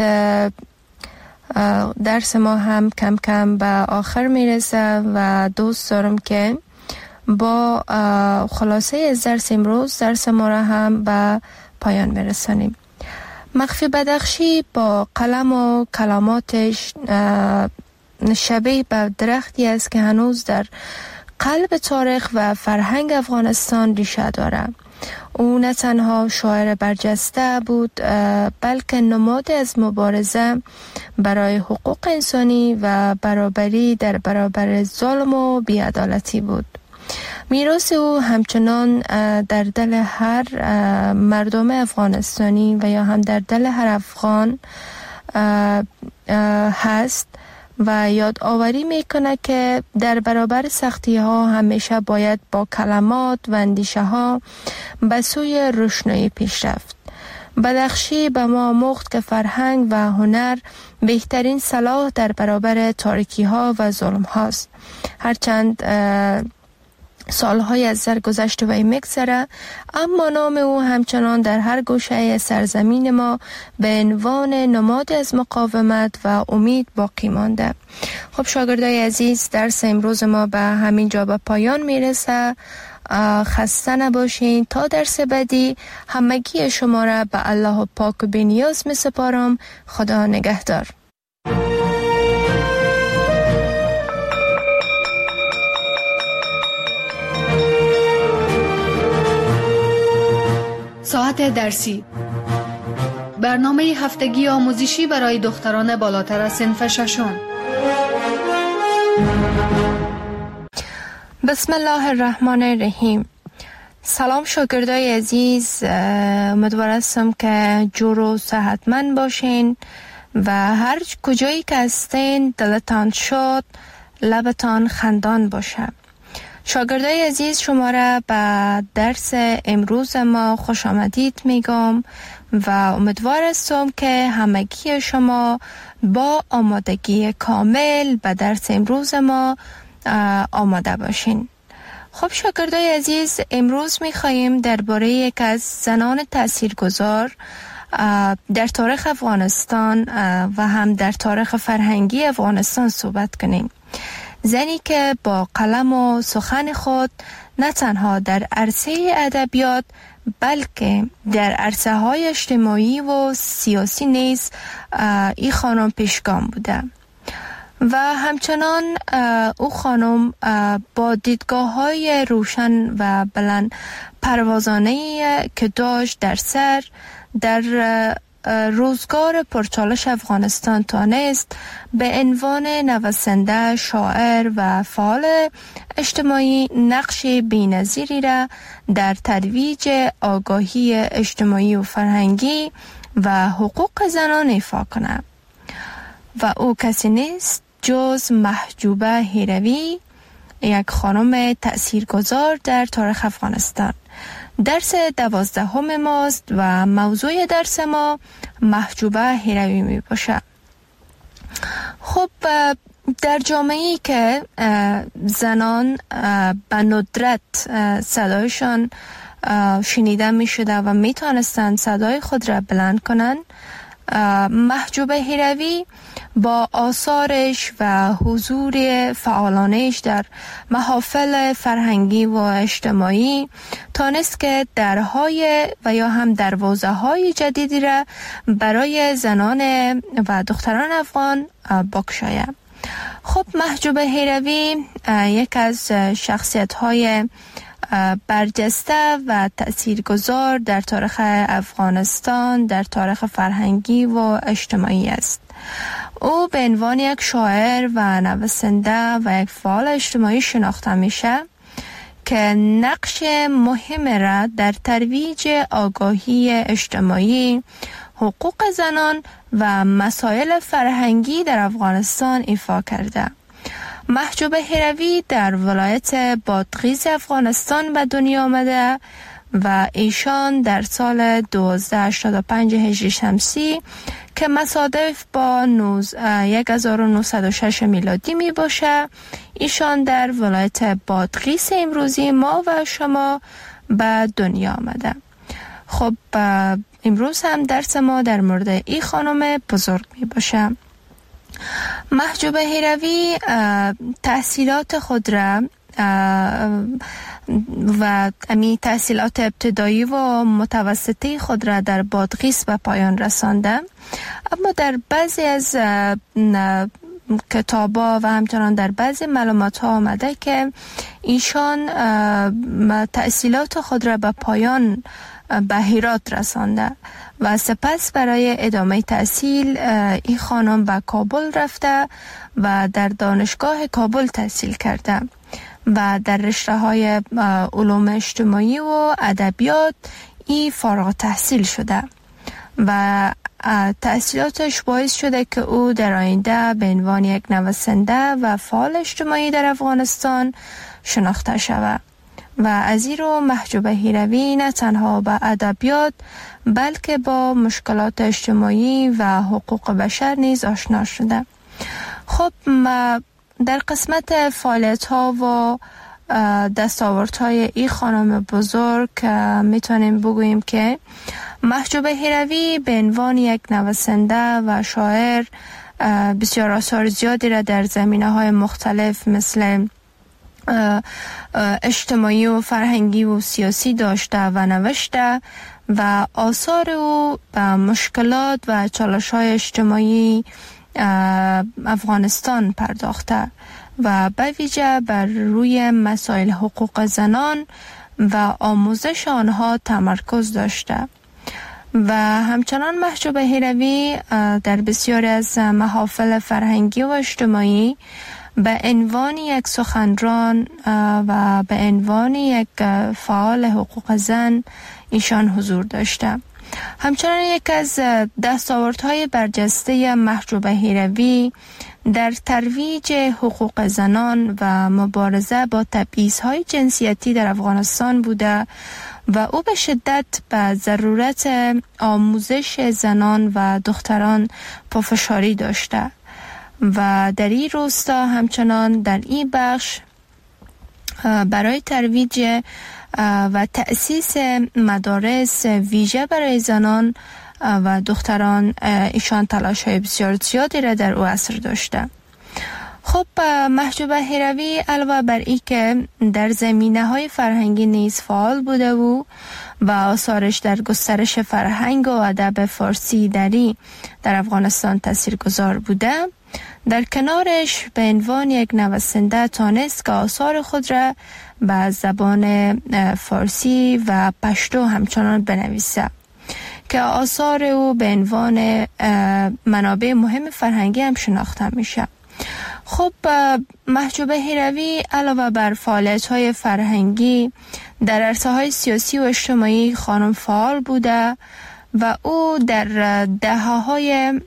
درس ما هم کم کم به آخر میرسه و دوست دارم که با خلاصه از درس امروز درس ما را هم به پایان برسانیم. مخفی بدخشی با قلم و کلماتش شبیه به درختی است که هنوز در قلب تاریخ و فرهنگ افغانستان ریشه داره. او نه تنها شاعر برجسته بود بلکه نماد از مبارزه برای حقوق انسانی و برابری در برابر ظلم و بی‌عدالتی بود. میراث او همچنان در دل هر مردم افغانستانی و یا هم در دل هر افغان هست و یادآوری میکنه که در برابر سختی ها همیشه باید با کلمات و اندیشه ها به سوی روشنایی پیش رفت. بدخشی به ما آموخت که فرهنگ و هنر بهترین سلاح در برابر تاریکی ها و ظلم هاست. هرچند سالهای از سر گذشته و میگذره، اما نام او همچنان در هر گوشه سرزمین ما به عنوان نماد از مقاومت و امید باقی مانده. خب شاگردای عزیز، درس امروز ما به همین جا به پایان میرسه. خسته نباشین. تا درس بعدی همگی شما را به الله پاک و بی‌نیاز می سپارم. خدا نگهدار. ساعت درسی، برنامه هفتگی آموزشی برای دختران بالاتر از صنف ششم. بسم الله الرحمن الرحیم. سلام شاگردای عزیز، امیدوار هستم که جور و صحتمند باشین و هر کجایی که هستین دلتان شاد، لبتان خندان باشه. شاگردای عزیز، شما را به درس امروز ما خوش آمدید میگم و امیدوار هستم که همگی شما با آمادگی کامل به درس امروز ما آماده باشین. خب شاگردای عزیز، امروز میخواییم درباره یک از زنان تاثیرگذار در تاریخ افغانستان و هم در تاریخ فرهنگی افغانستان صحبت کنیم. زنی که با قلم و سخن خود نه تنها در عرصه ادبیات بلکه در عرصه های اجتماعی و سیاسی نیز این خانم پیشگام بوده و همچنان او خانم با دیدگاه های روشن و بلند پروازانه که داشت در سر در روزگار پرچالش افغانستان تانست به عنوان نویسنده، شاعر و فعال اجتماعی نقش بی‌نظیری را در ترویج آگاهی اجتماعی و فرهنگی و حقوق زنان ایفا کنه و او کسی نیست جز محجوبه هیروی، یک خانم تأثیرگذار در تاریخ افغانستان. درس دوازدهم ماست و موضوع درس ما محجوبه هیروی می باشه. خب در جامعه‌ای که زنان به ندرت صدایشان شنیده می شده و می توانستند صدای خود را بلند کنند، محجوبه هیروی با آثارش و حضور فعالانش در محافل فرهنگی و اجتماعی تانست که درهای و یا هم دروازه های جدیدی را برای زنان و دختران افغان بگشاید. خب محجوبه هیروی یک از شخصیت های برجسته و تأثیرگذار در تاریخ افغانستان، در تاریخ فرهنگی و اجتماعی است. او به عنوان یک شاعر و نویسنده و یک فعال اجتماعی شناخته میشه که نقش مهم را در ترویج آگاهی اجتماعی، حقوق زنان و مسائل فرهنگی در افغانستان ایفا کرده. محجوبه هیروی در ولایت بادغیس افغانستان به دنیا آمده و ایشان در سال دو هزار و هشتاد و پنج هجری شمسی که مصادف با هزار و نهصد و شش میلادی می باشه، ایشان در ولایت بادغیس امروزی ما و شما به دنیا آمده. خب امروز هم درس ما در مورد این خانم بزرگ می باشه. محجوبه هیروی تحصیلات خود را و امی تحصیلات ابتدایی و متوسطی خود را در بادغیس به پایان رسانده، اما در بعضی از کتابا و همچنان در بعضی معلومات ها آمده که ایشان تحصیلات خود را به پایان به هرات رسانده و سپس برای ادامه تحصیل این خانم به کابل رفته و در دانشگاه کابل تحصیل کرده و در رشته های علوم اجتماعی و ادبیات ای فارغ تحصیل شده و تحصیلاتش باعث شده که او در آینده به عنوان یک نویسنده و فعال اجتماعی در افغانستان شناخته شود. و از این رو محجوبه هیروی نه تنها با ادبیات بلکه با مشکلات اجتماعی و حقوق بشر نیز آشنا شده. خب در قسمت فعالیت ها و دستاورد های این خانم بزرگ میتونیم بگوییم که محجوبه هیروی به عنوان یک نویسنده و شاعر بسیار آثار زیادی را در زمینه های مختلف مثل اجتماعی و فرهنگی و سیاسی داشته و نوشته و آثار او به مشکلات و چالش‌های اجتماعی افغانستان پرداخته و به ویژه بر روی مسائل حقوق زنان و آموزش آنها تمرکز داشته. و همچنان محجوبه هیروی در بسیاری از محافل فرهنگی و اجتماعی به عنوان یک سخنران و به عنوان یک فعال حقوق زن ایشان حضور داشته. همچنان یک از دستاوردهای برجسته محجوبه هیروی در ترویج حقوق زنان و مبارزه با تبعیض‌های جنسیتی در افغانستان بوده و او به شدت به ضرورت آموزش زنان و دختران پافشاری داشته و در این راستا همچنان در این بخش برای ترویج و تأسیس مدارس ویژه برای زنان و دختران ایشان تلاش های بسیار زیادی را در او عصر داشته. خب محجوبه هیروی علاوه بر این که در زمینه های فرهنگی نیز فعال بوده و و آثارش در گسترش فرهنگ و ادب فارسی دری در افغانستان تاثیرگذار بوده، در کنارش به عنوان یک نویسنده تانست که آثار خود را به زبان فارسی و پشتو همچنان بنویسه که آثار او به عنوان منابع مهم فرهنگی هم شناخته میشه. خب محجوبه هیروی علاوه بر فعالیت‌های فرهنگی در عرصه‌های سیاسی و اجتماعی خانم فعال بوده و او در دهه‌های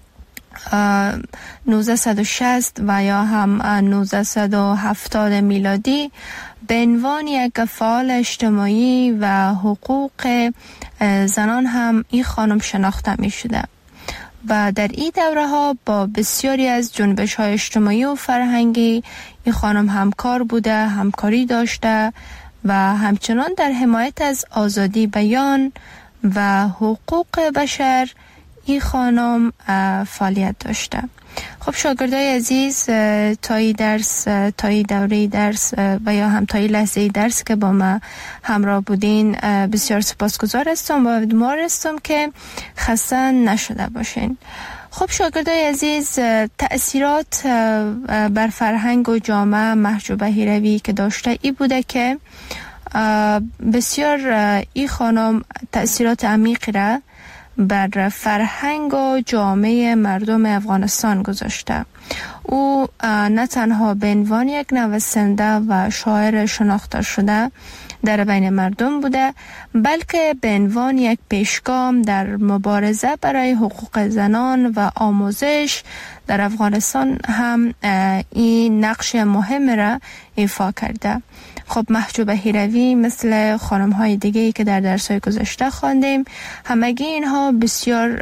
نوزده شصت و یا هم نوزده هفتاد میلادی به عنوان یک فعال اجتماعی و حقوق زنان هم این خانم شناخته می شده و در این دوره ها با بسیاری از جنبش های اجتماعی و فرهنگی این خانم همکار بوده، همکاری داشته و همچنان در حمایت از آزادی بیان و حقوق بشر این خانم فعالیت داشته. خب شاگردای عزیز، تایی درس تایی دوره درس و یا هم تایی لحظه درس که با ما همراه بودین بسیار سپاسگزار هستم و امیدوار هستم که خسته نشده باشین. خب شاگردای عزیز، تأثیرات بر فرهنگ و جامعه محجوبه هیروی که داشته ای بوده که بسیار این خانم تأثیرات عمیقی را بر فرهنگ و جامعه مردم افغانستان گذاشته. او نه تنها به عنوان یک نویسنده و شاعر شناخته شده در بین مردم بوده، بلکه به عنوان یک پیشگام در مبارزه برای حقوق زنان و آموزش در افغانستان هم این نقش مهم را ایفا کرده. خب محجوبه هیروی مثل خانم های دیگه‌ای که در درس‌های گذشته خواندیم، همگی اینها بسیار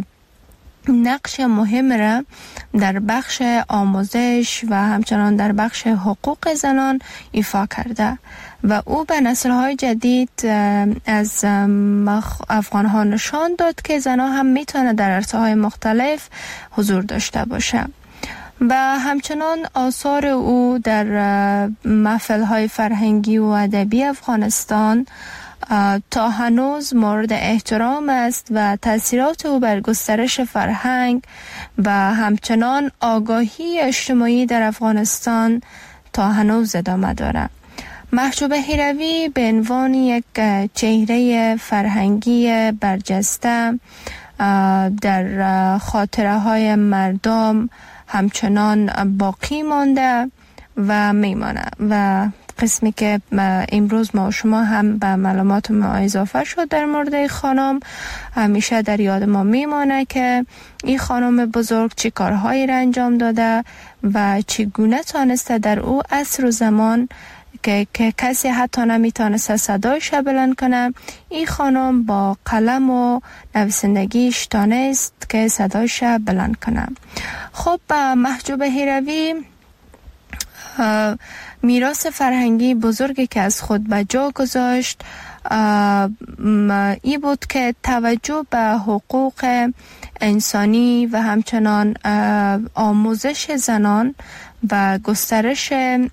نقش مهم را در بخش آموزش و همچنان در بخش حقوق زنان ایفا کرده و او به نسل‌های جدید از افغان‌ها نشان داد که زنان هم میتونه در عرصه‌های مختلف حضور داشته باشه. و همچنان آثار او در محفل‌های فرهنگی و ادبی افغانستان تا هنوز مورد احترام است و تأثیرات او بر گسترش فرهنگ و همچنان آگاهی اجتماعی در افغانستان تا هنوز ادامه دارد. محجوبه هیروی به عنوان یک چهره فرهنگی برجسته در خاطره های مردم همچنان باقی مانده و میمانه و قسمی که امروز ما و شما هم به معلومات ما اضافه شد در مورد این خانم همیشه در یاد ما میمانه که این خانم بزرگ چی کارهایی را انجام داده و چگونه تانسته در او عصر و زمان که, که کسی حتی نمیتونسته صدایش بلند کنه، این خانم با قلم و نویسندگیش تانست که صدایش بلند کنه. خب محجوبه هیروی میراث فرهنگی بزرگی که از خود به جا گذاشت ای بود که توجه به حقوق انسانی و همچنان آموزش زنان و گسترش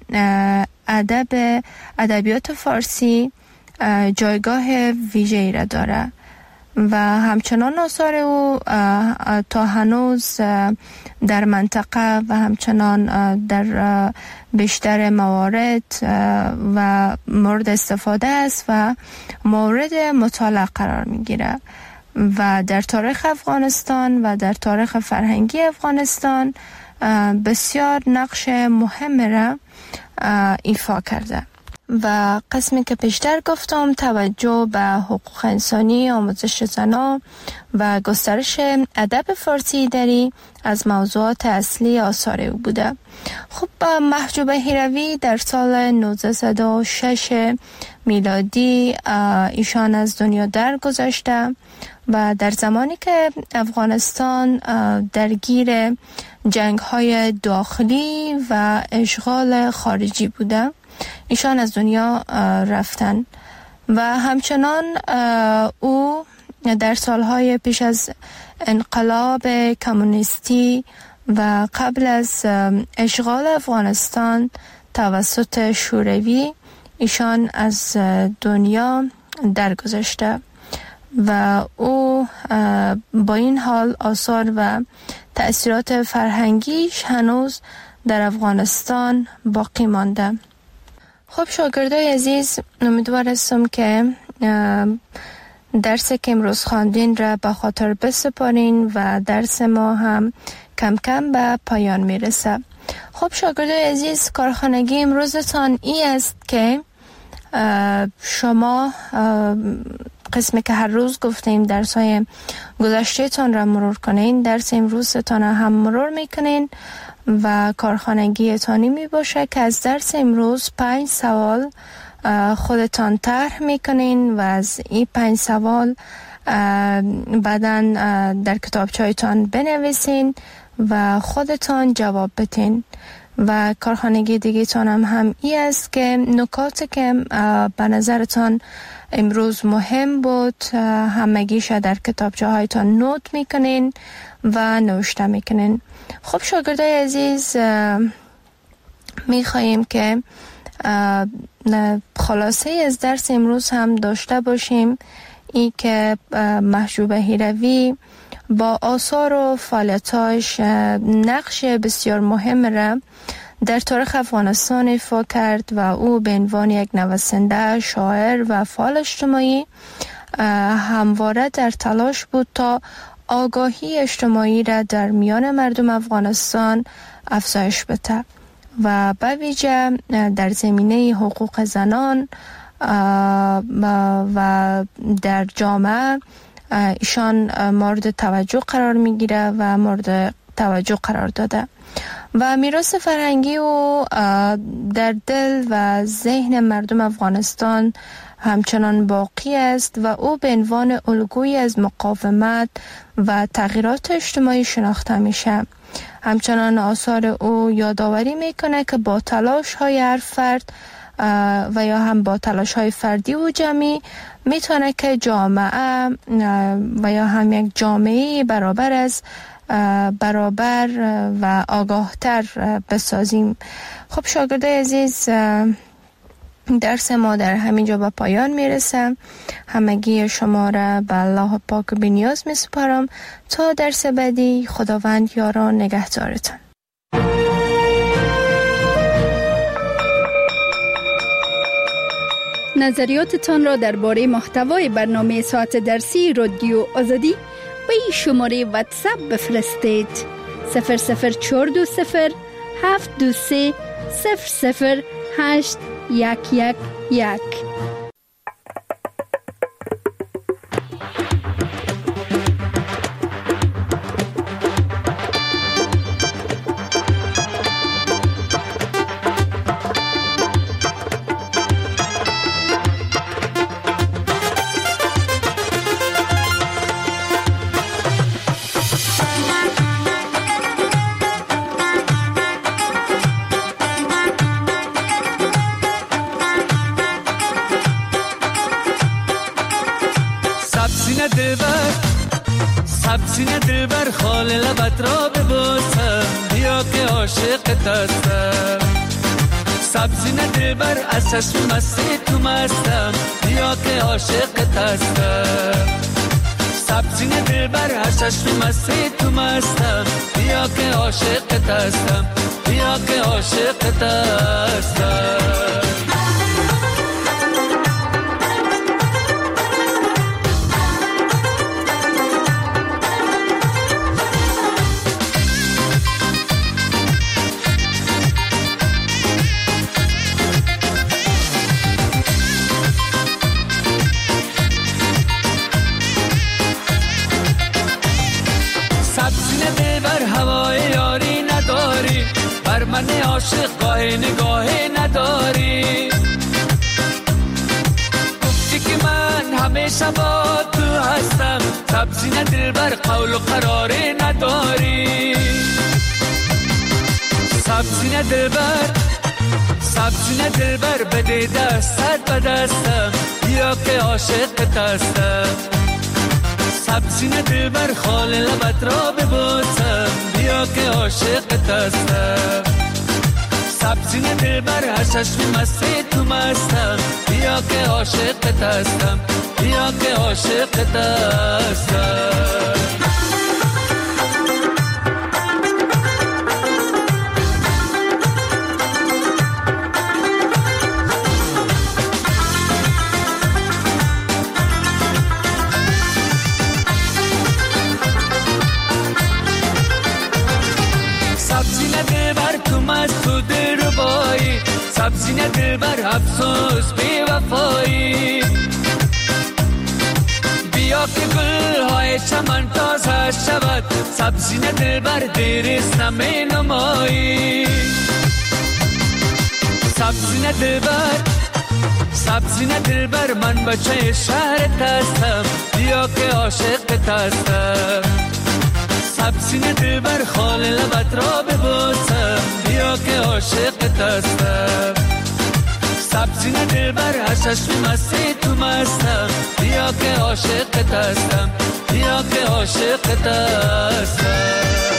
ادب ادبیات فارسی جایگاه ویژه‌ای را داره و همچنان آثار او تا هنوز در منطقه و همچنان در بیشتر موارد و مورد استفاده است و مورد مطالعه قرار میگیره و در تاریخ افغانستان و در تاریخ فرهنگی افغانستان بسیار نقش مهم را ایفا کرده. و قسمی که پیشتر گفتم توجه به حقوق انسانی، آموزش زنان و گسترش ادب فارسی دری از موضوعات اصلی آثار او بوده. خب محجوبه هیروی در سال نوزده و شش میلادی ایشان از دنیا درگذشته و در زمانی که افغانستان درگیر جنگ های داخلی و اشغال خارجی بوده ایشان از دنیا رفتن و همچنان او در سالهای پیش از انقلاب کمونیستی و قبل از اشغال افغانستان توسط شوروی ایشان از دنیا درگذشته و او با این حال آثار و تأثیرات فرهنگیش هنوز در افغانستان باقی مانده. خب شاگردای عزیز، امیدوار هستم که درس که امروز خواندین را به خاطر بسپارین و درس ما هم کم کم به پایان میرسه. خب شاگردای عزیز، کارخانگی امروزتان ای است که شما قسمی که هر روز گفتیم درس های گذشته تان را مرور کنین، درس امروز تان هم مرور میکنین و کارخانگی تانی می باشه که از درس امروز پنج سوال خودتان طرح میکنین و از این پنج سوال بعداً در کتابچه‌تان بنویسین و خودتان جواب بدین. و کارخانگی دیگه تان هم, هم ای است که نکاتی که به نظرتان امروز مهم بود همگیش در کتابچه هایتان نوت میکنین و نوشته میکنین. خب شاگردای عزیز، میخواییم که خلاصه از درس امروز هم داشته باشیم، ای که محجوب هیروی با آثار و فعالیتاش نقش بسیار مهم را در تاریخ افغانستان ایفا کرد و او به عنوان یک نویسنده، شاعر و فعال اجتماعی همواره در تلاش بود تا آگاهی اجتماعی را در میان مردم افغانستان افزایش بده و به ویژه در زمینه حقوق زنان و در جامعه ایشان مورد توجه قرار میگیره و مورد توجه قرار داده و میراث فرهنگی او در دل و ذهن مردم افغانستان همچنان باقی است و او به عنوان الگویی از مقاومت و تغییرات اجتماعی شناخته میشه. همچنان آثار او یادآوری میکنه که با تلاش های هر فرد و یا هم با تلاش های فردی و جمعی میتونه که جامعه و یا هم یک جامعه برابر از برابر و آگاهتر بسازیم. خب شاگردای عزیز، درس ما در همینجا به پایان میرسه. همگی شما را به الله پاک بی‌نیاز میسپارم تا درس بعدی. خداوند یاران نگهدارتان. نظریاتتان را درباره محتوای برنامه ساعت درسی رادیو آزادی به این شماره واتساپ بفرستید: صفر صفر چهار دو صفر هفت دو سه صفر صفر هشت یک یک یک. سینه دلبر خال لبت را ببوسم، بیا که عاشقت هستم. سبزینه دلبر از چشم مستی تو مستم، بیا که عاشقت هستم. سبزینه دلبر از چشم مستی تو مستم، بیا که عاشقت هستم، بیا که عاشقت هستم. من عاشق گاه نگاه نداری، گفتی که من همیشه با تو هستم. سبزینه دلبر قول و قرار نداری. سبزینه دلبر سبزینه دلبر بده دستت به دستم، بیا که عاشقت هستم. سبزینه دلبر خال لبت را ببوسم، بیا که عاشقت هستم. سبزینه دلبر هر چشم مستی تو مستم، بیا که عاشقت هستم، بیا که عاشقت هستم. سبزینه دلبر افسوس بی وفایی، بیا که گل های چمن تازه شود سبزین دلبر دیرست نمی نمایی سبزین دلبر سبزین دلبر من بچه شهرت هستم بیا که عاشقت هستم سبزین دلبر خال لبت را ببوسم بیا که عاشقت هستم سبزین دلبر هشش مستی تو مستم بیا که عاشقت هستم بیا که عاشقت هستم